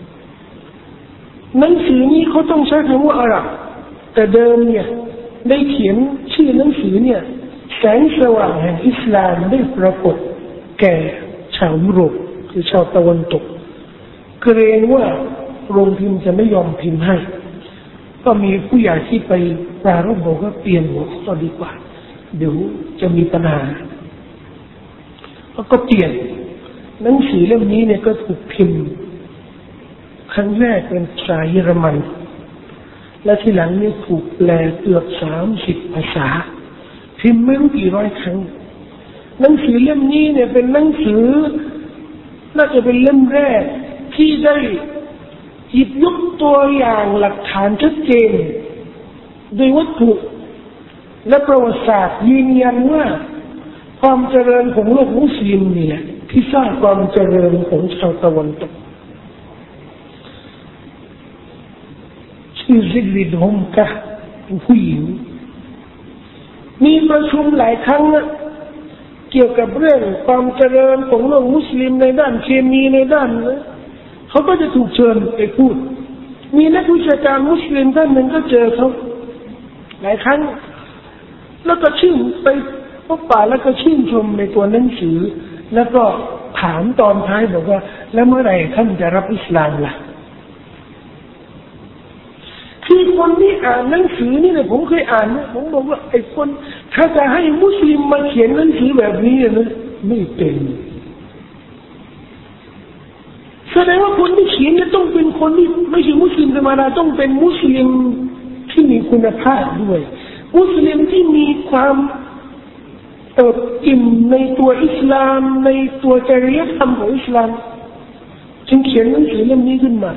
Speaker 1: หนังสือนี้เขาต้องใช้คำว่าอาหรับแต่เดิมเนี่ยได้เขียนชื่อหนังสือเนี่ยแสงสว่างแห่งอิสลามได้ปรากฏแก่ชาวยุโรปคือชาวตะวันตกเกรงว่าโรงพิมพ์จะไม่ยอมพิมพ์ให้ก็มีผู้ใหญ่ที่ไปปรารภบอกว่าเปลี่ยนหัวข้อดีกว่าเดี๋ยวจะมีปัญหาแล้วก็เปลี่ยนหนังสือเล่มนี้เนี่ยก็ถูกพิมพ์ครั้งแรกเป็นภาษาเยอรมันและทีหลังเนี่ยถูกแปลเกือบสามสิบภาษาพิมพ์ไม่รู้กี่ร้อยครั้งหนังสือเล่มนี้เนี่ยเป็นหนังสือน่าจะเป็นเล่มแรกที่ได้หยิบยกตัวอย่างหลักฐานชัดเจนโดยวัตถุและประวัติศาสตร์ยืนยันว่าความเจริญของโลกมุสลิมนี่แหละที่สร้างความเจริญของชาวตะวันตกชื่อซิกริดฮอมกะเป็นผู้หญิงมีประชุมหลายครั้งนะเกี่ยวกับเรื่องความเจริญของโลกมุสลิมในด้านเคมีในด้านนะเขาก็จะถูกเชิญไปพูดมีนักวิชาการมุสลิมท่านหนึ่งก็เจอเขาหลายครั้งแล้วก็ชื่นไปพบป่าแล้วก็ชื่นชมในตัวหนังสือแล้วก็ถามตอนท้ายบอกว่าแล้วเมื่อไหร่ท่านจะรับอิสลามล่ะคือคนที่อ่านหนังสือนี่เนี่ยผมเคยอ่านนะผมบอกว่าไอ้คนถ้าจะให้มุสลิมมาเขียนหนังสือแบบนี้นะไม่เป็นแสดงว่าคนที่เขียนเนี่ยต้องเป็นคนที่ไม่ใช่มุสลิมธรรมดาต้องเป็นมุสลิมที่มีคุณภาพด้วยมุสลิมที่มีความเติบอิ่มในตัวอิสลามในตัวจริยธรรมของอิสลามจึงเขียนหนังสือเล่มนี้ขึ้นมา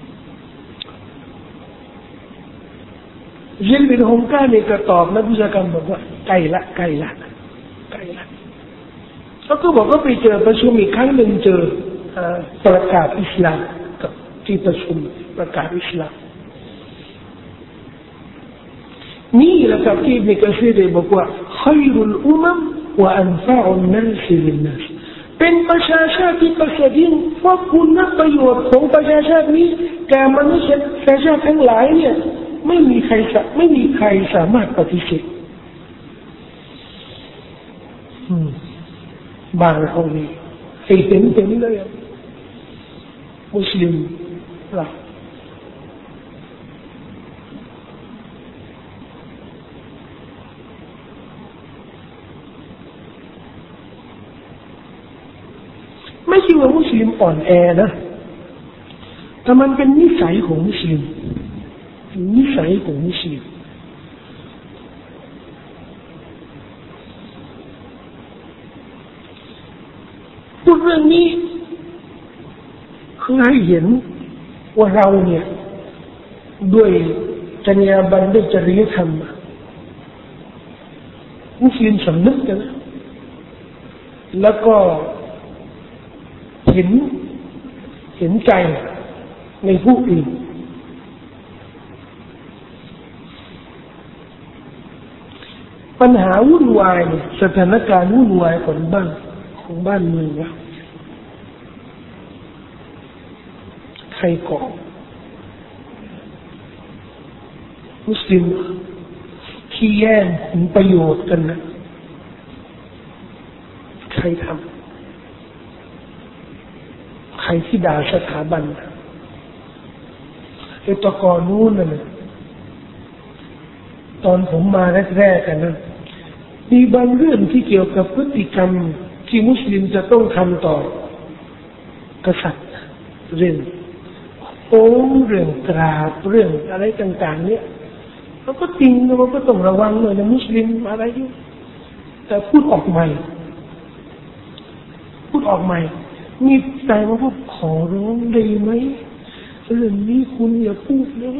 Speaker 1: เจลบินฮงก้าเนี่ยก็ตอบนักวิชาการบอกว่าใกล้ละใกล้ละใกล้ละแล้วก็บอกว่าไปเจอประชุมอีกครั้งหนึ่งเจอประกาศอิสลามกับที่ประชุมประกาศอิสลามนี่แหละครับที่อิบนุกะซีรได้บอกว่าخير الأمم وأنفع الناس للناس เป็นประชาชาติที่ประเสริฐยิ่งเพราะคุณประโยชน์ของประชาชาตินี้แก่มนุษยชาติทั้งหลายเนี่ยไม่มีใครสักไม่มีใครสามารถปฏิเสธบางคนนี่ให้เห็นเห็นเลยมุสลิมเราใช่ว่ามุสลิมอ่อนแอนะแต่มันเป็นนิสัยของมุสลิมนิสัยของมุสลิมพูดเรื่องนี้คือให้เห็นว่าเราเนี่ยด้วยจรรยาบรรณด้วยจริยธรรมมุสลิมสำนึกกันแล้วก็เห็นเห็นใจในผู้อื่นปัญหาวุ่นวายสถานการณ์วุ่นวายของบ้านของบ้านเมืองนะใครก่อมุสลิมที่แย่งผลประโยชน์กันนะใครทำใครที่ด่าสถาบันไอ้ตะกอนนู้นน่ะตอนผมมาแรกๆกันนะมีบางเรื่องที่เกี่ยวกับพฤติกรรมที่มุสลิมจะต้องทำต่อกษัตริย์เรื่องโอ้เรื่องกราบเรื่องอะไรต่างๆเนี่ยเราก็จริงเราก็ต้องระวังหน่อยนะมุสลิมอะไรอยู่แต่พูดออกใหม่พูดออกใหม่มีใจมาพูดขอร้องได้ไหมเรื่องนี้คุณอย่าพูดเลย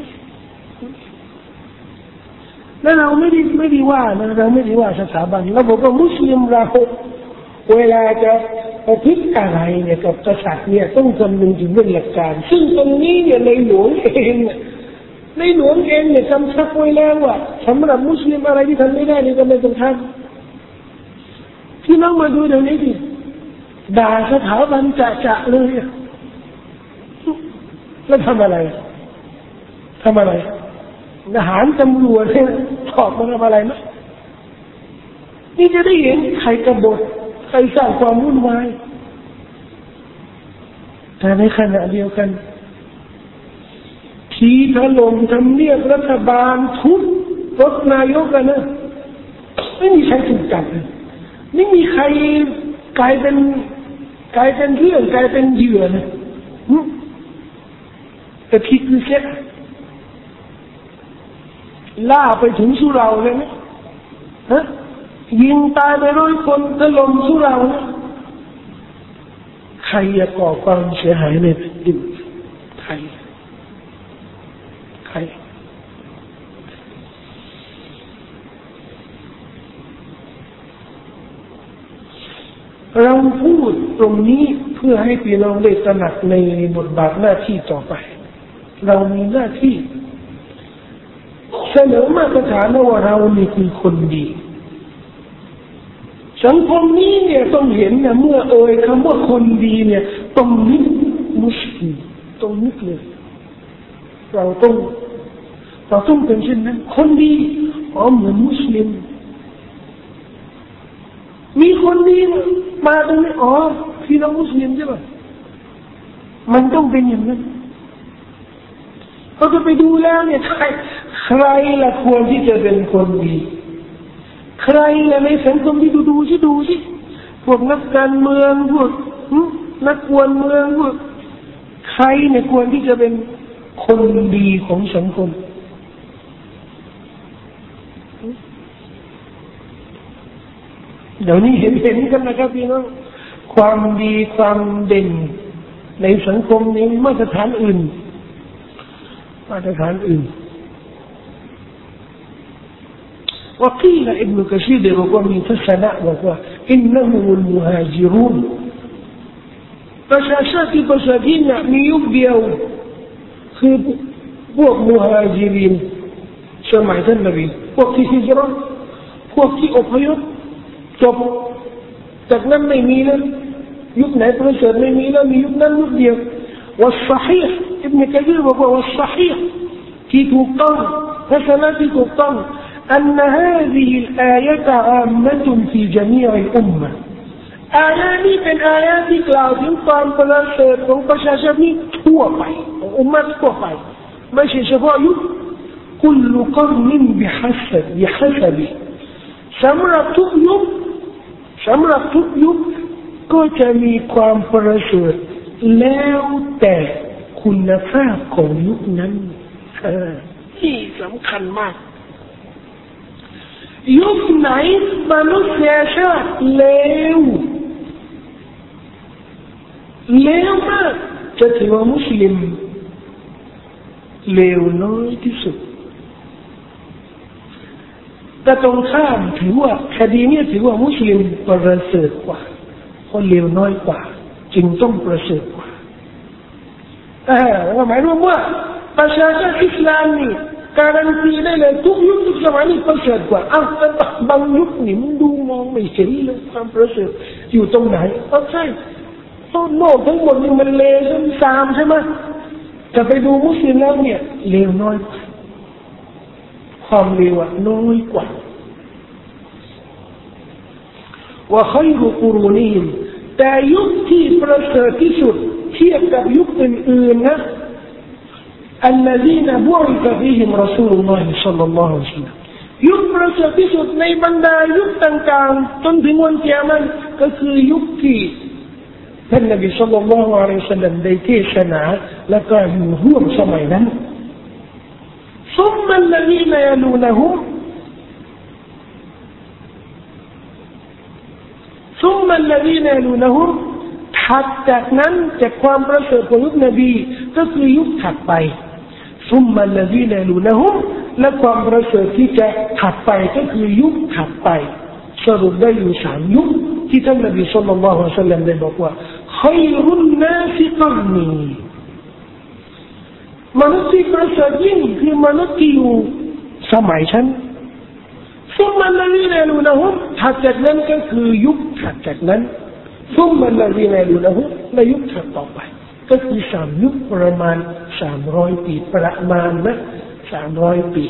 Speaker 1: แล้วเราไม่ได้ไม่ได้ว่านะเราไม่ได้ว่าสถาบันเราบอกว่ามุสลิมเราเวลาจะประพฤติอะไรเนี่ยกับกษัตริย์เนี่ยต้องคำนึงถึงเรื่องหลักการซึ่งตรงนี้เนี่ยในหลวงเองเนี่ยในหลวงเองเนี่ยกำชับไว้แล้วว่าสำหรับมุสลิมอะไรที่ทำไม่ได้นี่ก็ไม่ต้องทำพี่น้องมาดูเดี๋ยวนี้ดิด่าสถาบันจะๆเลยแล้วทำอะไรทำอะไรทหารตำรวจเนี่ยถอดมาทำอะไรนะนี่จะได้เห็นใครกบฏใครสร้างความวุ่นวายแต่ในขณะเดียวกันทีถล่มทำเนียบรัฐบาลทุบรถนายกกันนะไม่มีใครถูกจับเลยไม่มีใครกลายเป็นกลายเป็นเรื่องกลายเป็นเหยื่อนะแต่ที่คือเช็ดล่าไปถึงสุเหร่าเลยนะฮะยิงตายไปร้อยคนถล่มสุเหร่านะใครจะก่อความเสียหายในแผ่นดินใครใครเราพูดตรงนี้เพื่อให้พี่น้องได้ตระหนักในบทบาทหน้าที่ต่อไปเรามีหน้าที่เสนอมาตรฐานว่าเรานี่คือคนดีสังคมนี้เนี่ยต้องเห็นนะเมื่อเอ่ยคำว่าคนดีเนี่ยต้องนึกมุสลิมต้องนึกเลยเราต้องเราต้องเป็นเช่นนั้นคนดีอ๋อเหมือนมุสลิมมีคนดีมาตรงนี้อ๋อพี่น้องมุสลิมใช่ป่ะมันต้องเป็นอย่างนั้นเราจะไปดูแล้วเนี่ยใครใครละควรที่จะเป็นคนดีใครละในสังคมที่ดูดูสิดูสิพวกนักการเมืองพวกนักการเมืองพวกใครเนี่ยควรที่จะเป็นคนดีของสังคมเดี๋ยวนี้เห็นเห็นกันนะครับพี่น้องความดีความเด่นในสังคมนี้มาตรฐานอื่นมาตรฐานอื่นوقيل ابن كثير يقول من فسنة وقال إنهم المهاجرون فشاشات بساتين ميوب ديوคือพวกมุฮาจิรินสมัยท่านนบีพวกที่ฮิจเราะห์พวกที่อพยพจบจากนั้นไม่มีแล้วยุคไหนประเสริฐไม่มีแล้วมียุคนั้นยุคเดียวوالصحيح ابن كثيرบอกว่า الصحيح ที่ถูกต้องทัศนะที่ถูกต้องأن هذه الآية عامة في جميع الأمة อายะนี้เป็นอายะที่กล่าวถึงความประเสริฐของประชาชนนี้ทั่วไปของอุมมะทั่วไปไม่ใช่เฉพาะยุคคุลกรนินบิฮัสบบิฮัสบิสำหรับทุกยุคสำหรับทุกยุคก็จะมีความประเสริฐแล้วแต่คุณภาพของยุคนั้นที่สำคัญมากยุคไหนมนุษยชาติเลวเลวมากจะถือว่ามุสลิมเลวน้อยที่สุดแต่ตรงข้ามถือว่าคดีนี้ถือว่ามุสลิมประเสริฐกว่าคนเลวน้อยกว่าจึงต้องประเสริฐกว่าอ่าหมายรวมว่าประชาชาติอิสลามนี่การันตีได้เลยทุกยุคทุกสมัยนี่ประเสริฐกว่าอ้าวแต่บางยุคนี่มันดูมองไม่เห็นเลยความประเสริฐอยู่ตรงไหนก็ใช่โลกทั้งหมดนี่มันเลวซ้ำๆใช่ไหมแต่ไปดูมุสลิมแล้วเนี่ยเลวน้อยกว่าความเลวน้อยกว่าว่าใครกุกูรุนีมแต่ยุคที่ประเสริฐที่สุดเทียบกับยุคอื่นๆนะ الذين بعث فيهم رسول الله صلى الله عليه وسلم ยุคประเสริฐที่สุดในบรรดายุคต่างๆจนถึงวันกิยามะฮ์ก็คือยุคที่ท่านนบีศ็อลลัลลอฮุอะลัยฮิวะซัลลัมได้เทศนาและก็อยู่ร่วมสมัยนั้น ثم الذين يلونهم ثم الذين يلونهم ถัดจากนั้นจากความประเสริฐของยุคนบีก็คือยุคถัดไป ثم الذين يلونهم และความประเสริฐที่จะถัดไปก็คือยุคถัดไปสรุปได้อยู่สามยุคที่ท่านนบีศ็อลลัลลอฮุอะลัยฮิวะซัลลัมได้บอกว่าخير الناس قرني มนุษย์ที่ประเสริฐยิ่งคือมนุษย์ที่อยู่สมัยฉันซุมมันละวีนลูนะฮุมถัดจากนั้นก็คือยุคถัดจากนั้นซุมมันละวีนลูนะฮุมในยุคถัดต่อไปก็คือสามยุคประมาณสามร้อยปีประมาณนะสามร้อยปี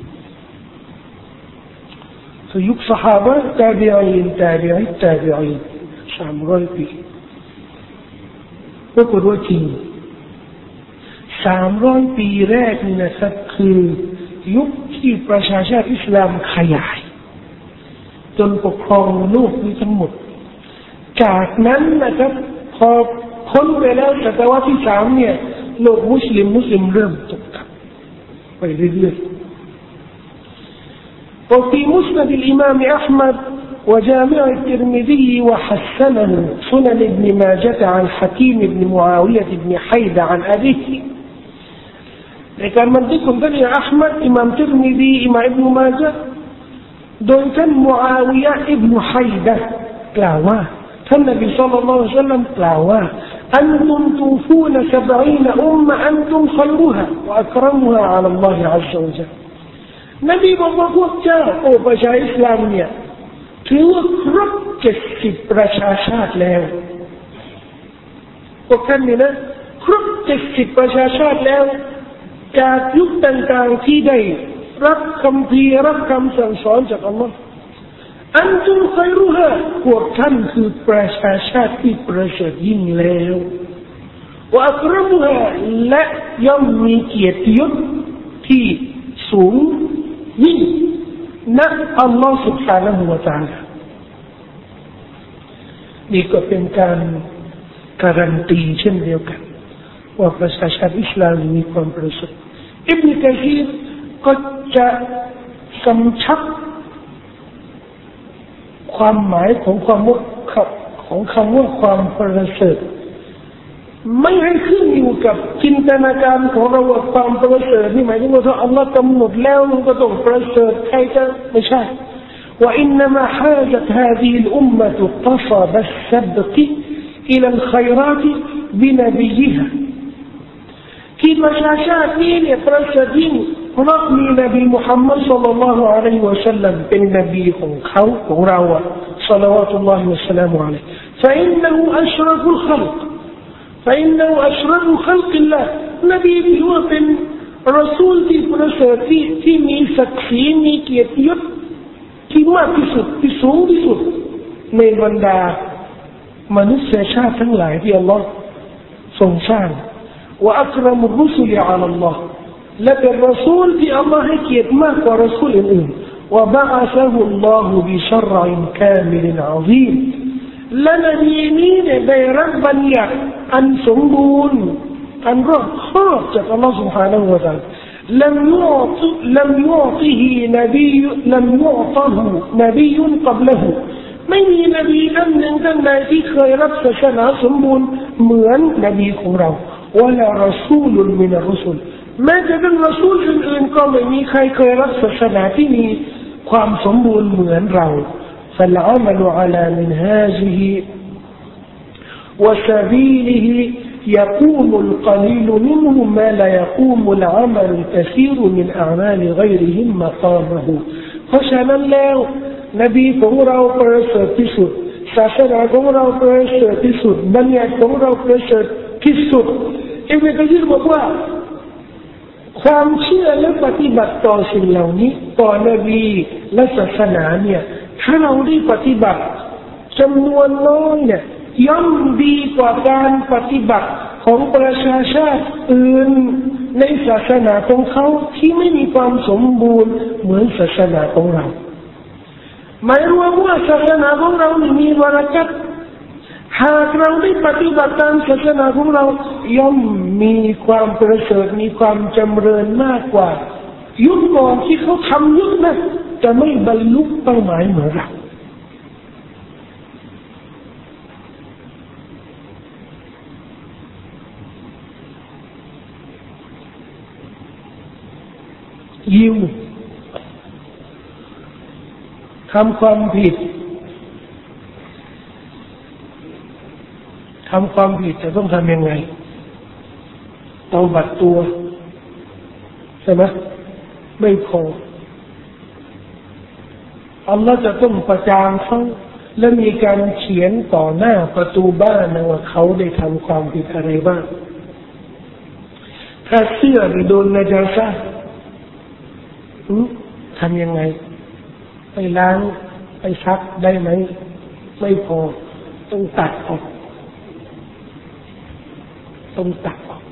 Speaker 1: คือยุคซอฮาบะห์ตาบิอีนตาบิอีตาบิอีนสามร้อยปีปรากฏว่าจริงสามร้อยปีแรกนี่นะครับคือยุคที่ประชาชาติอิสลามขยายจนปกครองโลกนี้ทั้งหมดจากนั้นนะครับพอพ้นไปแล้วศตวรรษที่สามเนี่ยโลกมุสลิมมุสลิมเริ่มตกต่ำไปเรื่อยๆ وفي مسند الإمام أحمد وجامع الترمذي وحسنه سنن ابن ماجة عن حكيم بن معاوية بن حيدة عن أبيه ในการบันทึกของท่านอัลมัดอิหม่ามติรมิซีอิหม่ามอิบนุมาญะห์โดยท่านมุอาวิยะห์อิบนุไฮดะห์กล่าวว่าท่านนบีศ็อลลัลลอฮุอะลัยฮิวะซัลลัมกล่าวว่าอันตุมตูฟูนซะบอีนอุมมะอันตุมค็อยรุฮาวะอักรมุฮาอะลัลลอฮิอัซซะวะญัลนบีบอกว่าพวกเจ้าโอ้ประชาอิสลามเนี่ยถือว่าครบเจ็ดสิบประชาชาติแล้วพวกท่านนี่นะครบเจ็ดสิบประชาชาติแล้วจากยุคต่างๆที่ได้รับคำพีรับคำสั่งสอนจากอัลลอฮ์อันตุมค็อยรุฮาพวกท่านคือประชาชาติที่ประเสริฐยิ่งแล้ววะอักรมุฮาและย่อมมีเกียรติยศที่สูงยิ่งณอัลลอฮ์ سبحانه และ تعالى นี่ก็เป็นการการันตีเช่นเดียวกันว่าประชาชาติอิสลามมีความประเสริฐอิบนุกะซีรก็จะกำชับความหมายของความว่าของคำว่าความประเสริฐไม่ให้ขึ้นอยู่กับจินตนาการของเราว่าความประเสริฐนี่หมายถึงว่าถ้าอัลลอฮ์กำหนดแล้วมันก็ต้องประเสริฐใครจะไม่ใช่وإنما حاجت هذه الأمة قصب السبق إلى الخيرات بنبيها ที่ประชาชาตินี้เนี่ยประเสริฐยิ่งเพราะมีนบีมุฮัมมัดศ็อลลัลลอฮุอะลัยฮิวะซัลลัมเป็นนบีของเขาของเราอะศ็อลลัลลอฮุอะสลามุอะลัยฮิ فإنه أشرف الخلق فإنه أشرف خلق الله นบีถือว่าเป็นรอซูลที่ประเสริฐที่ที่มีศักดิ์ศรีมีเกียรติยศที่มากที่สุดที่สูงที่สุดในบรรดามนุษยชาติทั้งหลายที่อัลลอฮ์ทรงสร้างว่าอักรมุรุสุลิอัลลอฮ์และเป็นรอซูลที่อัลลอฮ์ให้เกียรติมากกว่ารอซูลอื่นๆว่าบะอะซะฮุลลอฮุบิชัรอินกามิลอาซีมและนบีนี้เนี่ยได้รับบัญญัติอันสมบูรณ์อันรอบคอบจากอัลลอฮฺ سبحانه และ تعالى لم يعط لم يعطه نبي لم يعطه نبي قبله ไม่มีนบีท่านหนึ่งท่านใดที่เคยรับศาสนาสมบูรณ์เหมือนนบีของเราวะลารอซูลุนมินัรรุสุลแม้จะเป็นรอซูลอื่นๆก็ไม่มีใครเคยรับศาสนาที่มีความสมบูรณ์เหมือนเรา فالعمل على منهاجه وسبيله يقوم القليل منه ما لا يقوم العمل الكثير من أعمال غيرهم مقامه เพราะฉะนั้นแล้วนบีของเราประเสริฐที่สุดศาสนาของเราประเสริฐที่สุดบัญญัติของเราประเสริฐที่สุดอิบนุกะซีรบอกว่าความเชื่อและปฏิบัติต่อสิ่งเหล่านี้ต่อนบีและศาสนาเนี่ยถ้าเราได้ปฏิบัติจำนวนน้อยเนี่ยย่อมดีกว่าการปฏิบัติของประชาชาติอื่นในศาสนาของเขาที่ไม่มีความสมบูรณ์เหมือนศาสนาของเราหมายรวมว่าศาสนาของเรามีบารักัตหากเราได้ปฏิบัติตามศาสนาของเราย่อมมีความประเสริฐมีความจำเริญมากกว่ายุคก่อนที่เขาทำยุคนั้นจะไม่บรรลุเป้าหมายเหมือนเรายิวทำความผิดทำความผิดจะต้องทำยังไงเตาบัดตัวใช่ไหมไม่พออัลลอฮ์จะต้องประจานเขาและมีการเขียนต่อหน้าประตูบ้านนะว่าเขาได้ทำความผิดอะไรบ้างถ้าเสื้อไปโดนนาจาซะทำยังไงไปล้างไปซักได้ไหมไม่พอต้องตัดออกต้องตัดออก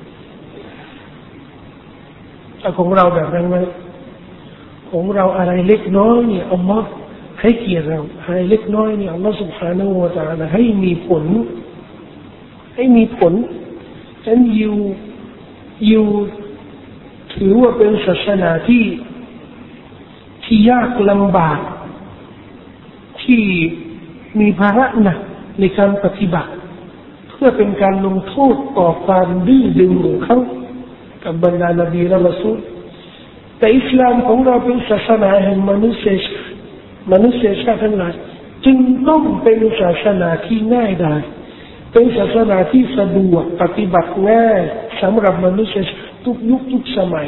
Speaker 1: แต่ของเราแบบนั้นไหมของเราอะไรเล็กน้อยเนี่ยอัลลอฮ์ให้เกียรติเราอะไรเล็กน้อยเนี่ยอัลลอฮ์ سبحانه และ تعالى ให้มีผลให้มีผลฉะนั้นอยู่อยู่ถือว่าเป็นศาสนาที่ที่ยากลำบากที่มีภาระหนักในการปฏิบัติเพื่อเป็นการลงโทษต่อความดื้อดึงของเขากับบรรดานบีและรอซูลแต่อิสลามของเราเป็นศาสนาแห่งมนุษยชาติมนุษยชาติทั้งหลายจึงต้องเป็นศาสนาที่ง่ายดายเป็นศาสนาที่สะดวกปฏิบัติง่ายสำหรับมนุษยชาติทุกยุคทุกสมัย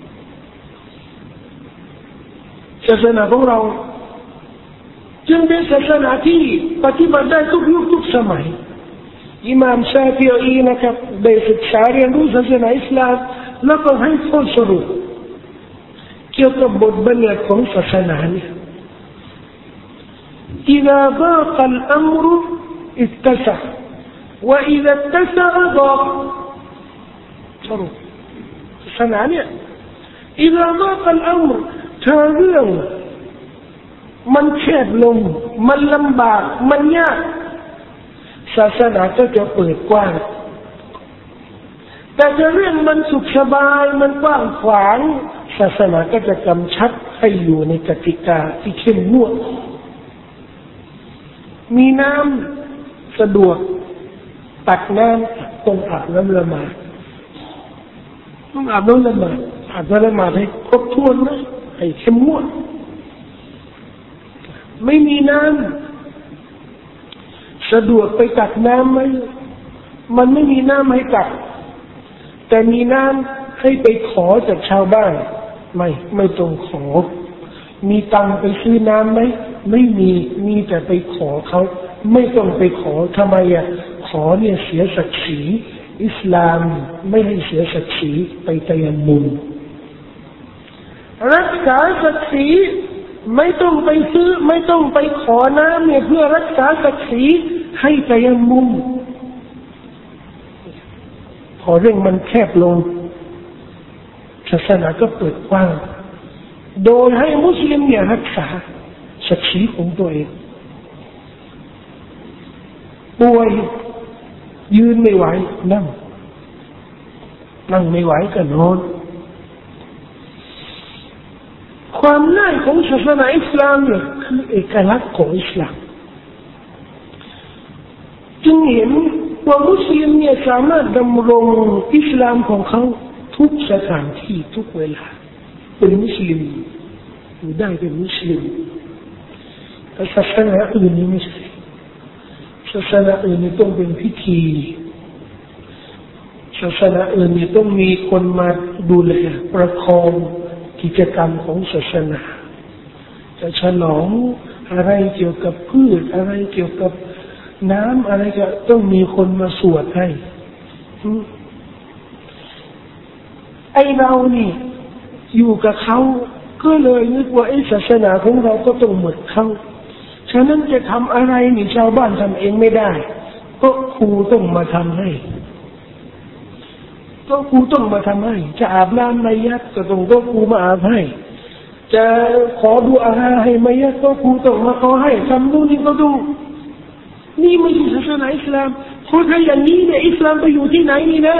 Speaker 1: ศาสนาของเราจึงเป็นศาสนาที่ปฏิบัติได้ทุกยุคทุกสมัยอิหม่ามชาฟิอีนะครับได้ศึกษาเรียนรู้ศาสนาอิสลามแล้วก็ให้ข้อสรุปเกี่ยวกับบทบัญญัติของศาสนานี้ إذا ضاق الأمر اتسع وإذا اتسع ضاق สรุปศาสนาเนี่ย إذا ضاق الأمر ถ้าเรื่องมันแคบลงมันลำบากมันยากศาสนาก็จะเปิดกว้างแต่ถ้าเรื่องมันสุขสบายมันกว้างขวางศาสนาก็จะกำชับให้อยู่ในกติกาที่เข้มงวดมีน้ำสะดวกตักน้ำต้องอาบน้ำละหมาดต้องอาบน้ำละหมาดอาบน้ำละหมาดให้ครบถ้วนนะให้เข้มงวดไม่มีน้ำสะดวกไปตักน้ำไหมมันไม่มีน้ำให้ตักแต่มีน้ำให้ไปขอจากชาวบ้านไม่ไม่ต้องขอมีตังไปซื้อน้ำไหมไม่มีมีแต่ไปขอเขาไม่ต้องไปขอทำไมอ่ะขอเนี่ยเสียศักดิ์ศรีอิสลามไม่ให้เสียศักดิ์ศรีไปตัยมุมรักษาศักดิ์ศรีไม่ต้องไปซื้อไม่ต้องไปขอน้ำเนี่ยเพื่อรักษาศักดิ์ศรีให้ตัยมุมพอเรื่องมันแคบลงศาสนาก็เปิดกว้างโดยให้มุสลิมเนี่ยรักษาศักดิ์ศรีของตัวเองป่วยยืนไม่ไหวนั่งนั่งไม่ไหวก็นอนความง่ายของศาสนาอิสลามเนี่ยคือเอกลักษณ์ของอิสลามจึงเห็นว่ามุสลิมเนี่ยสามารถดำรงอิสลามของเขาทุกสถานที่ทุกเวลาเป็นมุสลิมอยู่ได้เป็นมุสลิมแต่ศาสนาอื่นนี่ไม่ใช่ศาสนาอื่นนี่ต้องเป็นพิธีศาสนาอื่นนี่ต้องมีคนมาดูแลประคองกิจกรรมของศาสนาจะฉลองอะไรเกี่ยวกับพืชอะไรเกี่ยวกับน้ำอะไรก็ต้องมีคนมาสวดให้ไอเรานี่อยู่กับเขาก็เลยนึกว่าไอศาสนาของเราก็ต้องเหมือนเขาฉะนั้นจะทำอะไรนี่ชาวบ้านทำเองไม่ได้ก็ครูต้องมาทำให้ก็ครูต้องมาทำให้จะอาบน้ำในยัดก็ต้องก็ครูมาอาบให้จะขอดูอาหารให้ไม่ยัดก็ครูต้องมาขอให้ทำดูนี่ก็ดูนี่ไม่ใช่ศาสนาอิสลามเพราะถ้าอย่างนี้เนี่ยอิสลามไปอยู่ที่ไหนนี่นะ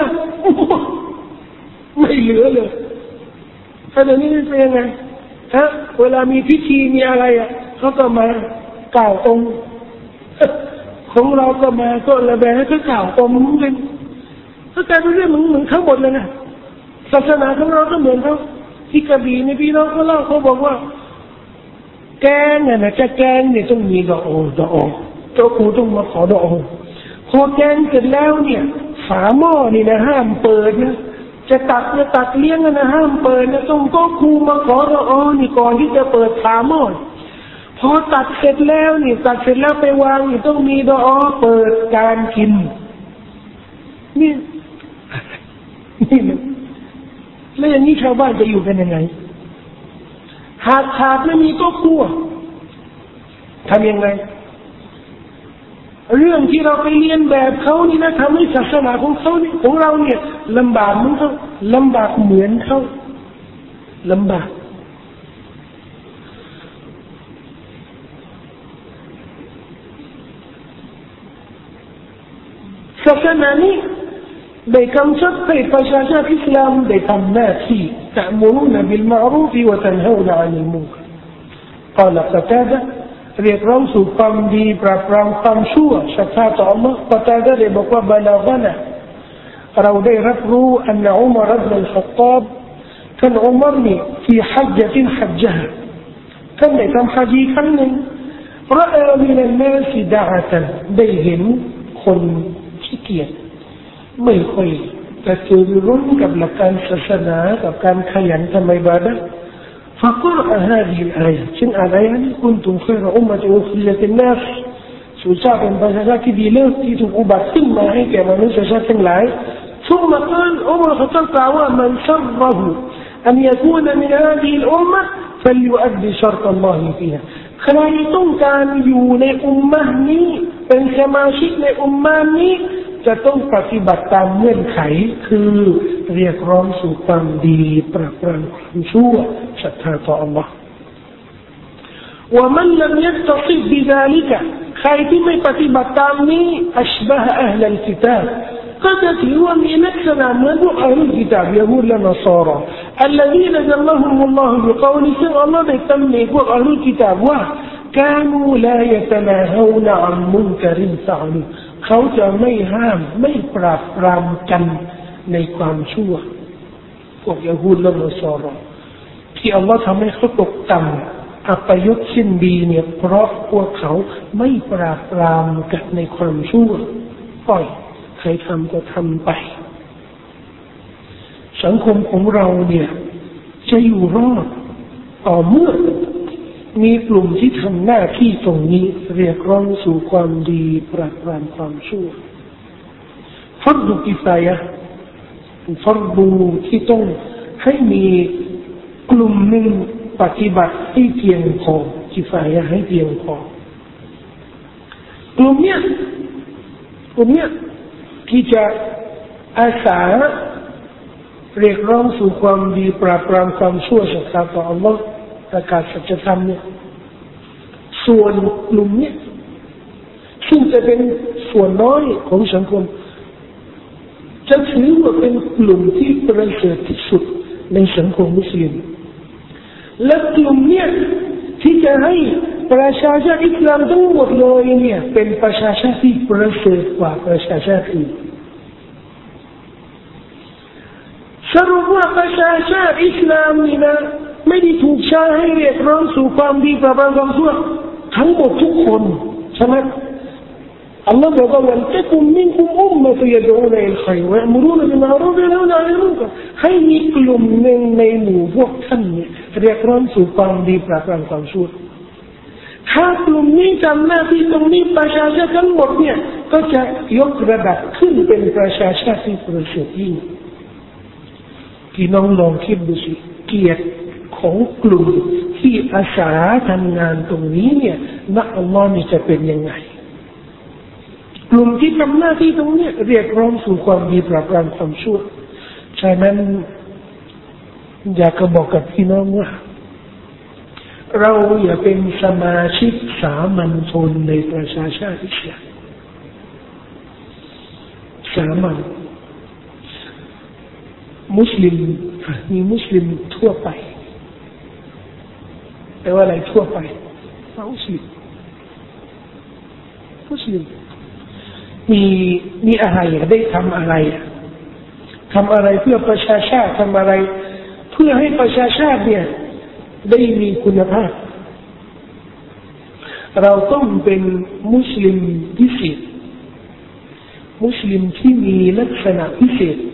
Speaker 1: ไม่เหลือเลยถ้าเดี๋ยวนี้เป็นยังไงฮะเวลามีพิธีมีอะไรอ่ะเขาก็มากล่าวองค์ของเราก็มาก็ระแบให้เขากล่าวองค์เหมือนกันก็กลายเป็นเรื่องเหมือนเหมือนทั้งหมดเลยนะศาสนาของเราก็เหมือนเขาที่กระบี่ในพี่น้องเขาเล่าเขาบอกว่าแกงเนี่ยนะจะแกงเนี่ยต้องมีดอกโอดอกโอเจ้าครูต้องมาขอดอกโอพอแกงเสร็จแล้วเนี่ยฝาหม้อนี่นะห้ามเปิดนะจะตักจะตักเลี้ยงนะห้ามเปิดนะต้องก็ครูมาขอดอกโอนี่ก่อนที่จะเปิดฝาหม้อพอตักเสร็จแล้วนี่ตักเสร็จแล้วไปวางนี่ต้องมีดอกโอเปิดการกินนี่นี่แล้วอย่างนี้ชาวบ้านจะอยู่กันยังไงหากขาดไม่มีก็กลัวทำยังไงเรื่องที่เราไปเรียนแบบเขานี่นะทำให้ศาสนาของเขานี่ของเราเนี่ยลำบากเหมือนเขาลำบากเหมือนเขาลำบากศาสนานี้ได้กำชับให้ประชาชาติอิสลามได้ทำหน้าที่ตะมุรุนบิลมารูฟวะตันฮาวนะอานิลมุนกัรกล่าวกะตาดะเรียกร้องสู่ความดีปราบปรามความชั่วศรัทธาต่อ Allah กะตาดะได้บอกว่าบะลาฆนะเราได้รับรู้อันอุมรอิบนุลค็อฏฏอบท่านอุมรนี่في حجة حجها ท่านได้ทำฮัจญ์ครั้งหนึ่งรอมินันนาสดะอะตันได้เห็นคนขี้เกียจไม่ค่อยกระตือรือร้นกับหลักการศาสนากับการขยันทำอิบาดะห์ فقرأ هذه الآية ซึ่งอายะนี้ كنتم خير أمة أخرجت للناس สู่ชาติเป็นประชาชาติที่ดีเลิศที่ถูกอุบัติขึ้นมาให้แก่มนุษยชาติทั้งหลาย ثم قال عمر الخطاب من سره أن يكون من هذه الأمة فليؤدي شرط الله فيها ใครต้องการอยู่ในอุมมะห์นี้เป็นสมาชิกในอุมมะห์นี้จะต้องปฏิบัติตามเงื่อนไขคือเรียกร้องสู่ความดีปราบปรามความชั่วศรัทธาต่อ Allah ว่ามันلم يتصف بذلك ใครที่ไม่ปฏิบัติตามนี้ أشبه أهل الكتاب ก็จะถือว่ามีลักษณะเหมือนพวกอัลลอฮ์กิตาบยะฮูดและนอซารา الذين جلهم الله بقوله ซึ่ง Allah ได้ตำหนิพวกอัลลอฮ์กิตาบว่า كانوا لا يتناهون عن منكر فعلوهเขาจะไม่ห้ามไม่ปราบปรามกันในความชั่วพวกยะฮูดและนอซาราที่อัลลอฮ์ทำให้เขาตกต่ำอัปยศสิ้นดีเนี่ยเพราะพวกเขาไม่ปราบปรามกันในความชั่วปล่อยใครทำก็ทำไปสังคมของเราเนี่ยจะอยู่รอดต่อเมื่อมีกลุ่มที่ทำหน้าที่ตรงนี้เรียกร้องสู่ความดีปราบปรามความชั่วฟัรดุกิฟายะห์ฟัรดุที่ต้องให้มีกลุ่มหนึ่งปฏิบัติให้เพียงพอกิฟายะห์ให้เพียงพอกลุ่มเนี้ยกลุ่มเนี้ยที่จะอาสาเรียกร้องสู่ความดีปราบปรามความชั่วศรัทธาต่อ Allahประกาศสัจธรรมเนี่ยส่วนกลุ่มนี้ซึ่งจะเป็นส่วนน้อยของสังคมจะถือว่าเป็นกลุ่มที่ประเสริฐที่สุดในสังคมมุสลิมและกลุ่มเนี้ยที่จะให้ประชาชาติอิสลามทั้งหมดเลยเนี่ยเป็นประชาชาติที่ประเสริฐกว่าประชาชาติอื่นสรุปว่าประชาชาติอิสลามนี่นะไม่ได้ถูกใช้ให้เรียกร้องสู่ความดีปราบปรามความชั่วทั้งหมดทุกคนใช่ไหมอัลลอฮฺบอกว่าวันที่กุมมินกุมอุมมะตุยะดูนะอิลขัยร์วะอัมรุนะบิลมารูฟวะนะฮานะอันิลมุนกัรให้มีกลุ่มหนึ่งในหมู่พวกท่านเนี่ยเรียกร้องสู่ความดีปราบปรามความชั่วถ้ากลุ่มนี้ทำหน้าที่ตรงนี้ประชาชาติทั้งหมดเนี่ยก็จะยกระดับขึ้นเป็นประชาชาติที่ประเสริฐยิ่งพี่น้องลองคิดดูสิเกียรติของกลุ่มที่อาสาทำงานตรงนี้เนี่ยนักอัลลอฮ์นี่จะเป็นยังไงกลุ่มที่ทำหน้าที่ตรงนี้เรียกร้องสู่ความดีปราบปรามความชั่วฉะนั้นอยากจะบอกกับพี่น้องว่าเราอย่าเป็นสมาชิกสามัญชนในประชาชาติอิสลามสามัญมุสลิมมีมุสลิมทั่วไปแปลว่าอะไรทั่วไปมุสลิมมุสลิมมีมีอะไรได้ทำอะไรทำอะไรเพื่อประชาชาติทำอะไรเพื่อให้ประชาชาติเนี่ยได้มีคุณภาพเราต้องเป็นมุสลิมพิเศษมุสลิมที่มีลักษณะพิเศษ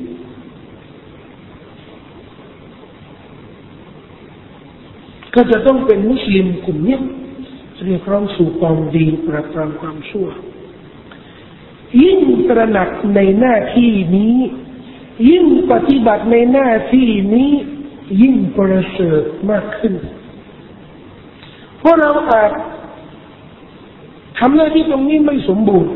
Speaker 1: ก็จะต้องเป็นมุสลิมกลุ่มนี้เรียกร้องสู่ความดีปราบปรามความชั่วยิ่งตระหนักในหน้าที่นี้ยิ่งปฏิบัติในหน้าที่นี้ยิ่งประเสริฐมากขึ้นเพราะเราอาจทำหน้าที่ตรงนี้ไม่สมบูรณ์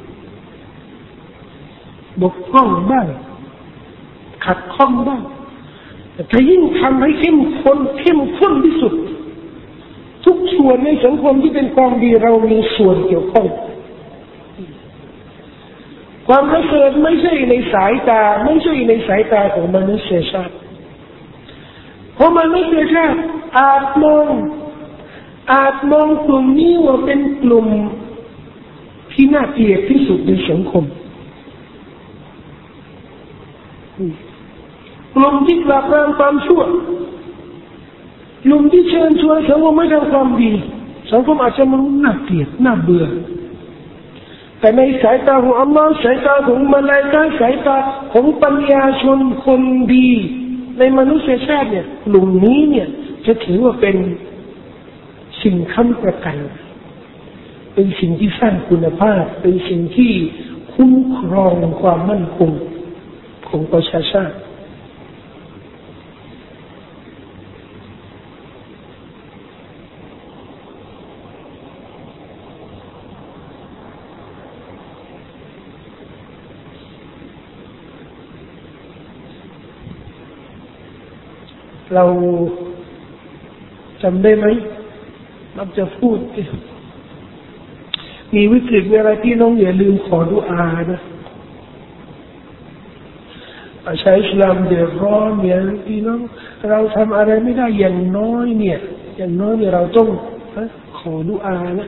Speaker 1: บกพร่องบ้างขัดข้องบ้างแต่ยิ่งทำให้เข้มข้นเข้มข้นที่สุดทุกส่วนในสังคมที่เป็นความดีเรามีส่วนเกี่ยวข้องความประเสริฐไม่ใช่ในสายตาไม่ใช่ในสายตาของมนุษยชาติเพราะมนุษยชาติอาจมองอาจมองกลุ่มนี้ว่าเป็นกลุ่มที่น่าเกลียดที่สุดในสังคมกลุ่มที่ปราบปรามความชั่วกลุ่มที่เชิญชวนสังคมให้ทำความดีสังคมอาจจะมองน่าเกลียดน่าเบื่อแต่ในสายตาของอัลลอฮ์สายตาของมลาอิกะฮ์สายตาของปัญญาชนคนดีในมนุษยชาติเนี่ยกลุ่มนี้เนี่ยจะถือว่าเป็นสิ่งค้ำประกันเป็นสิ่งที่สร้างคุณภาพเป็นสิ่งที่คุ้มครองความมั่นคงของประชาชาติเราจำได้ไหมเราจะพูดมีวิกฤตเวลาที่น้องอย่าลืมขอดุอานะอาชาอิสลามเดือดร้อนเนี่ยพี่น้องเราทำอะไรไม่ได้อย่างน้อยเนี่ยอย่างน้อยเนี่ยเราต้องขอดุอานะ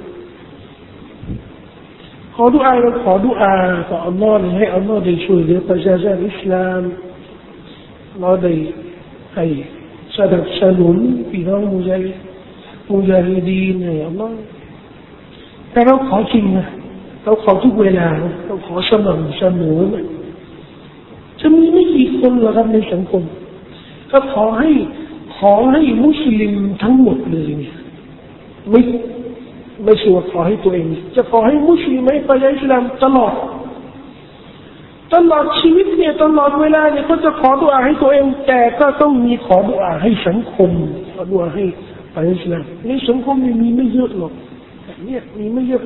Speaker 1: ขอดุอาเราขอดุอาต่ออัลลอฮ์ให้อัลลอฮ์ได้ช่วยเหลือประชาชนอิสลามเราได้ให้สนับสนุนพี่น้องมุจาฮิดมุจาฮิดีนให้อัลลอฮ์แต่เราขอจริงนะเราขอทุกเวลาเราขอสม่ำเสมอนะจะมีไม่กี่คนหรอกครับในสังคมก็ขอให้ขอให้มุสลิมทั้งหมดเลยเนี่ยไม่ไม่ใช่ว่าขอให้ตัวเองจะขอให้มุสลิมให้ประชาชนตลอดตลอดชีวิตเนี่ยตลอดเวลาเนี่ยก็จะขอดุอาให้ตัวเองแต่ก็ต้องมีขอดุอาให้สังคมขอดุอาให้ประชาชนในสังคมนี่มีไม่เยอะหรอกแต่เนี่ยมีไม่เยอะ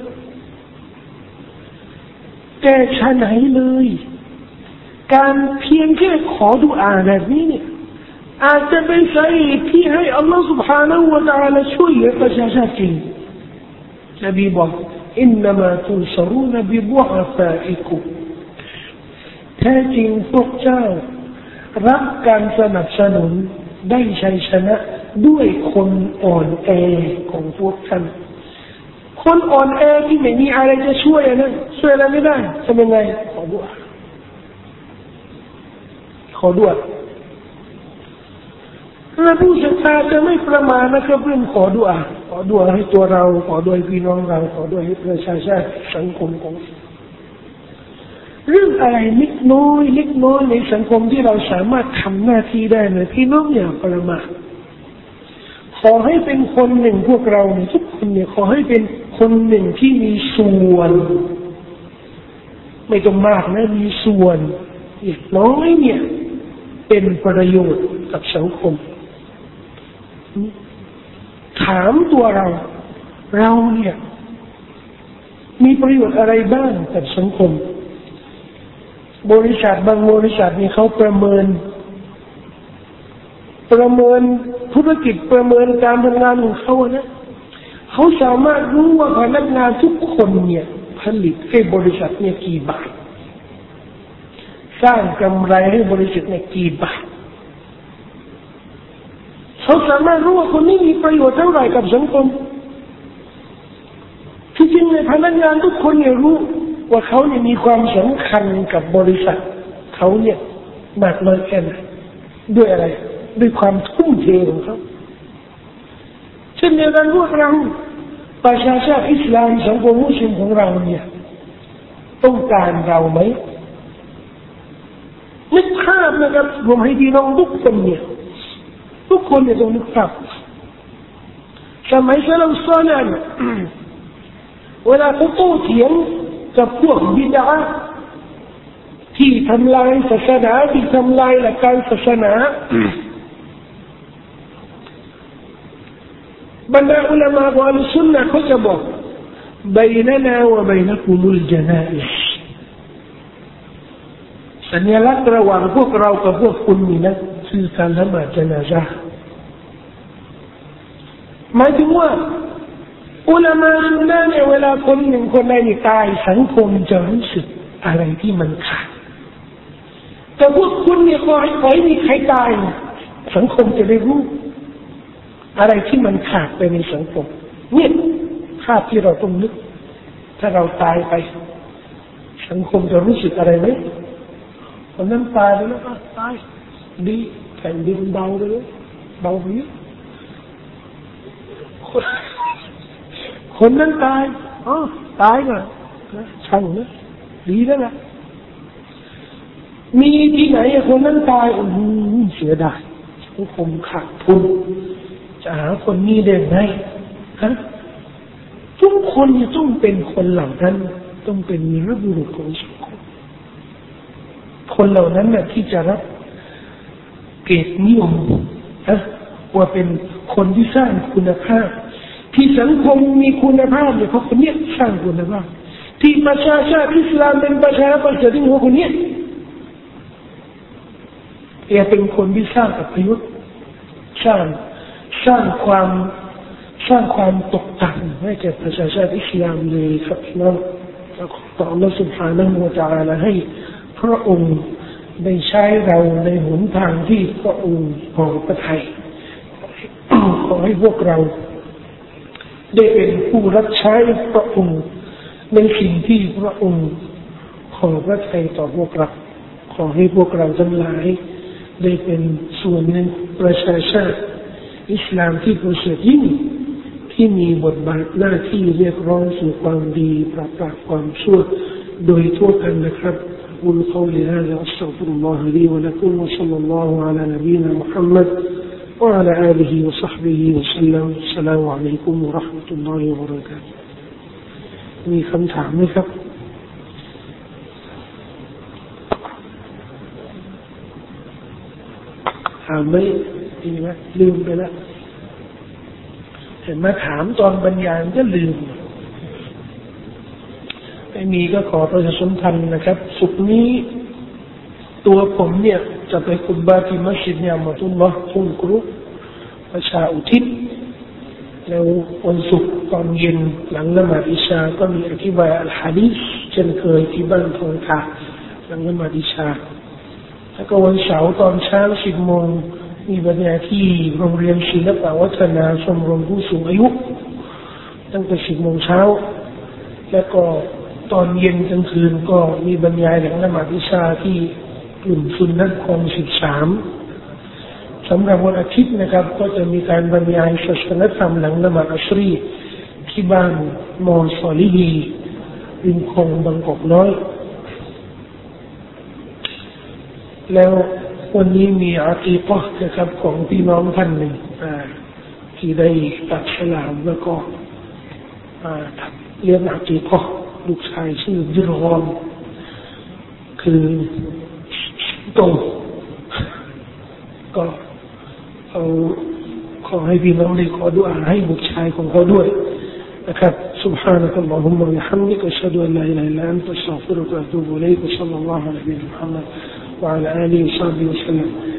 Speaker 1: แต่ชะไหนเลยการเพียงแค่ขอดุอาแบบนี้เนี่ยอาจจะเป็นสาเหตุที่ให้อัลลอฮฺ سبحانه และ تعالى ช่วยเหลือประชาชาติจริงนบีบอกอินนามาตุสรูนบิบุอาฟาอิกุแท้จริงพวกเจ้ารับการสนับสนุนได้ชัยชนะด้วยคนอ่อนแอของพวกท่านคนอ่อนแอที่ไม่มีอะไรจะช่วยนะช่วยอะไรไม่ได้ทำยังไงขอดุอาขอดุอาและผู้ศรัทธาจะไม่ประมาทนะครับเรื่องขอดุอาขอดุอาให้ตัวเราขอดุอาให้พี่น้องเราขอดุอาให้ประชาชาติสังคมของเรื่องอะไรเล็กน้อยเล็กน้อยในสังคมที่เราสามารถทำหน้าที่ได้นะพี่น้องอย่าประมาทขอให้เป็นคนหนึ่งพวกเราเนี่ยทุกคนเนี่ยขอให้เป็นคนหนึ่งที่มีส่วนไม่ต้องมากนะมีส่วนอย่างน้อยเนี่ยเป็นประโยชน์กับสังคมถามตัวเราเราเนี่ยมีประโยชน์อะไรบ้างกับสังคมบริษัทบางบริษัทนี่เขาประเมินประเมินธุรกิจประเมินการทำงานของเขานะเขาสามารถรู้ว่าพนักงานทุกคนเนี่ยผลิตให้บริษัทเนี่ยกี่บาทสร้างกำไรให้บริษัทเนี่ยกี่บาทเขาสามารถรู้ว่าคนนี้มีประโยชน์เท่าไหร่กับสังคมที่จริงในพนักงานทุกคนเนี่ยรู้ว่าเขาเนี่ยมีความสำคัญกับบริษัทเขาเนี่ยมากน้อยแค่ไหนด้วยอะไรด้วยความทุ่มเทของเขาเช่นเดียวกันพวกเราประชาชาติอิสลามสังคมมุสลิมของเราเนี่ยต้องการเราไหมนึกภาพนะครับรวมให้พี่น้องทุกคนเนี่ยทุกคนเนี่ยต้องนึกภาพสมัยเราสอนเนี่ยเวลาเขาโต้เถียงกับพวกบิดาที่ทำลายศาสนาที่ทำลายหลักการศาสนาบรรดาอุลามะของอัลซุนนะห์เขาจะบอกبيننا وبينكم الجنائزสัญลักษณ์ระหว่างพวกเรากับพวกคุณนี่นะคือการละหมาดญะนาซะห์หมายถึงว่าอุลามะซุนนะห์เนี่ยเวลาคนหนึ่งคนใดนี่ตายสังคมจะรู้สึกอะไรที่มันขาดแต่พวกคุณเนี่ยขอให้ขอให้มีใครตายสังคมจะได้รู้อะไรที่มันขาดไปในสังคมเนี่ยภาพที่เราต้องนึกถ้าเราตายไปสังคมจะรู้สึกอะไรไหมคนนั้นตายไปแล้วก็ตายดีแผ่นดินเบาไปเลยเบาไปเยอะคนนั้นตายอ๋อตายก่อนนะช่างนะดีแล้วนะมีที่ไหนคนนั้นตายอืมเสียดายสังคมขาดทุนจะหาคนนี้ได้ไงฮะทุกคนจะต้องเป็นคนเหล่านั้นต้องเป็นวีรบุรุษของสังคมคนเหล่านั้นน่ะที่จะรับเกียรตินิยมนะว่าเป็นคนที่สร้างคุณภาพที่สังคมมีคุณภาพเนี่ยเพราะคนนี้สร้างคุณภาพที่ประชาชาติอิสลามเป็นประชาชาติประเสริฐของคนนี้แกเป็นคนที่สร้างอัตยุทธ์สร้างสร้างความสร้างความตกต่ำให้แก่ประชาชาติอิสลามเลยครับน้องต่ออัลลอฮฺ سبحانه และ تعالى ให้พระองค์ได้ใช้เราในหนทางที่พระองค์พอพระทัยขอให้พวกเราได้เป็นผู้รับใช้พระองค์ในสิ่งที่พระองค์ขอพระทัยต่อพวกเราขอให้พวกเราทั้งหลายได้เป็นส่วนหนึ่งประชาชาติอิสลามที่ประเสริฐยิ่งที่มีบทบาทหน้าที่เรียกร้องสู่ความดีปราบปรามความชั่วโดยทั่วกันนะครับอุลกอลิฮะซาอัสตัฆฟิรุลลอฮะลีวะละกุมวะศ็อลลัลลอฮุอะลานะบีนะมุฮัมมัดวะอะลาอาลิฮิวะศ็อฮบิฮิวะซัลลัมอัสสลามุอะลัยกุมวะเราะห์มะตุลลอฮิวะบะเราะกาตุฮ์มีคำถามไหมครับถามไหมดีไหมลืมไปแล้วเห็นมาถามตอนบรรยายก็ลืมไม่มีก็ขอประชาสัมพันธ์นะครับศุกร์นี้ตัวผมเนี่ยจะไปคุตบะห์ที่มัสยิดเนี่ยมาตุลลอฮ์ทุ่งครุประชาอุทิศแล้ววันศุกร์ตอนเย็นหลังละหมาดอิชาก็มีอธิบายอัลฮะดีษเช่นเคยที่บ้านทองคำหลังละหมาดอิชาแล้วก็วันเสาร์ตอนเช้าสิบโมงมีบรรยายที่โรงเรียนศิลปวัฒนาชมรมผู้สูงอายุตั้งแต่สิบโมงเช้าแล้วก็ตอนเย็นกลางคืนก็มีบรรยายหลังละหมาดอิชาที่กลุ่มซุนนะห์คลองสิบสามสำหรับวันอาทิตย์นะครับก็จะมีการบรรยายศาสนธรรมหลังละหมาดอัสรีที่บ้านมอซอลิฮีริมคลองบางกอกน้อยแล้ววันนี้มีอากีกะห์นะครับของพี่น้องท่านหนึ่งที่ได้ตัดสลามแล้วก็เลี้ยงอากีกะห์ลูกชายชื่อดิรอมคือโตก็เอาขอให้พี่น้องได้ขอดุอาให้บุตรชายของเขาด้วยนะครับ سبحانك اللهم وبحمدك أشهد أن لا إله إلا أنت أستغفرك وأتوب إليك وصلى الله على نبينا محمد وعلى آله وصحبه وسلم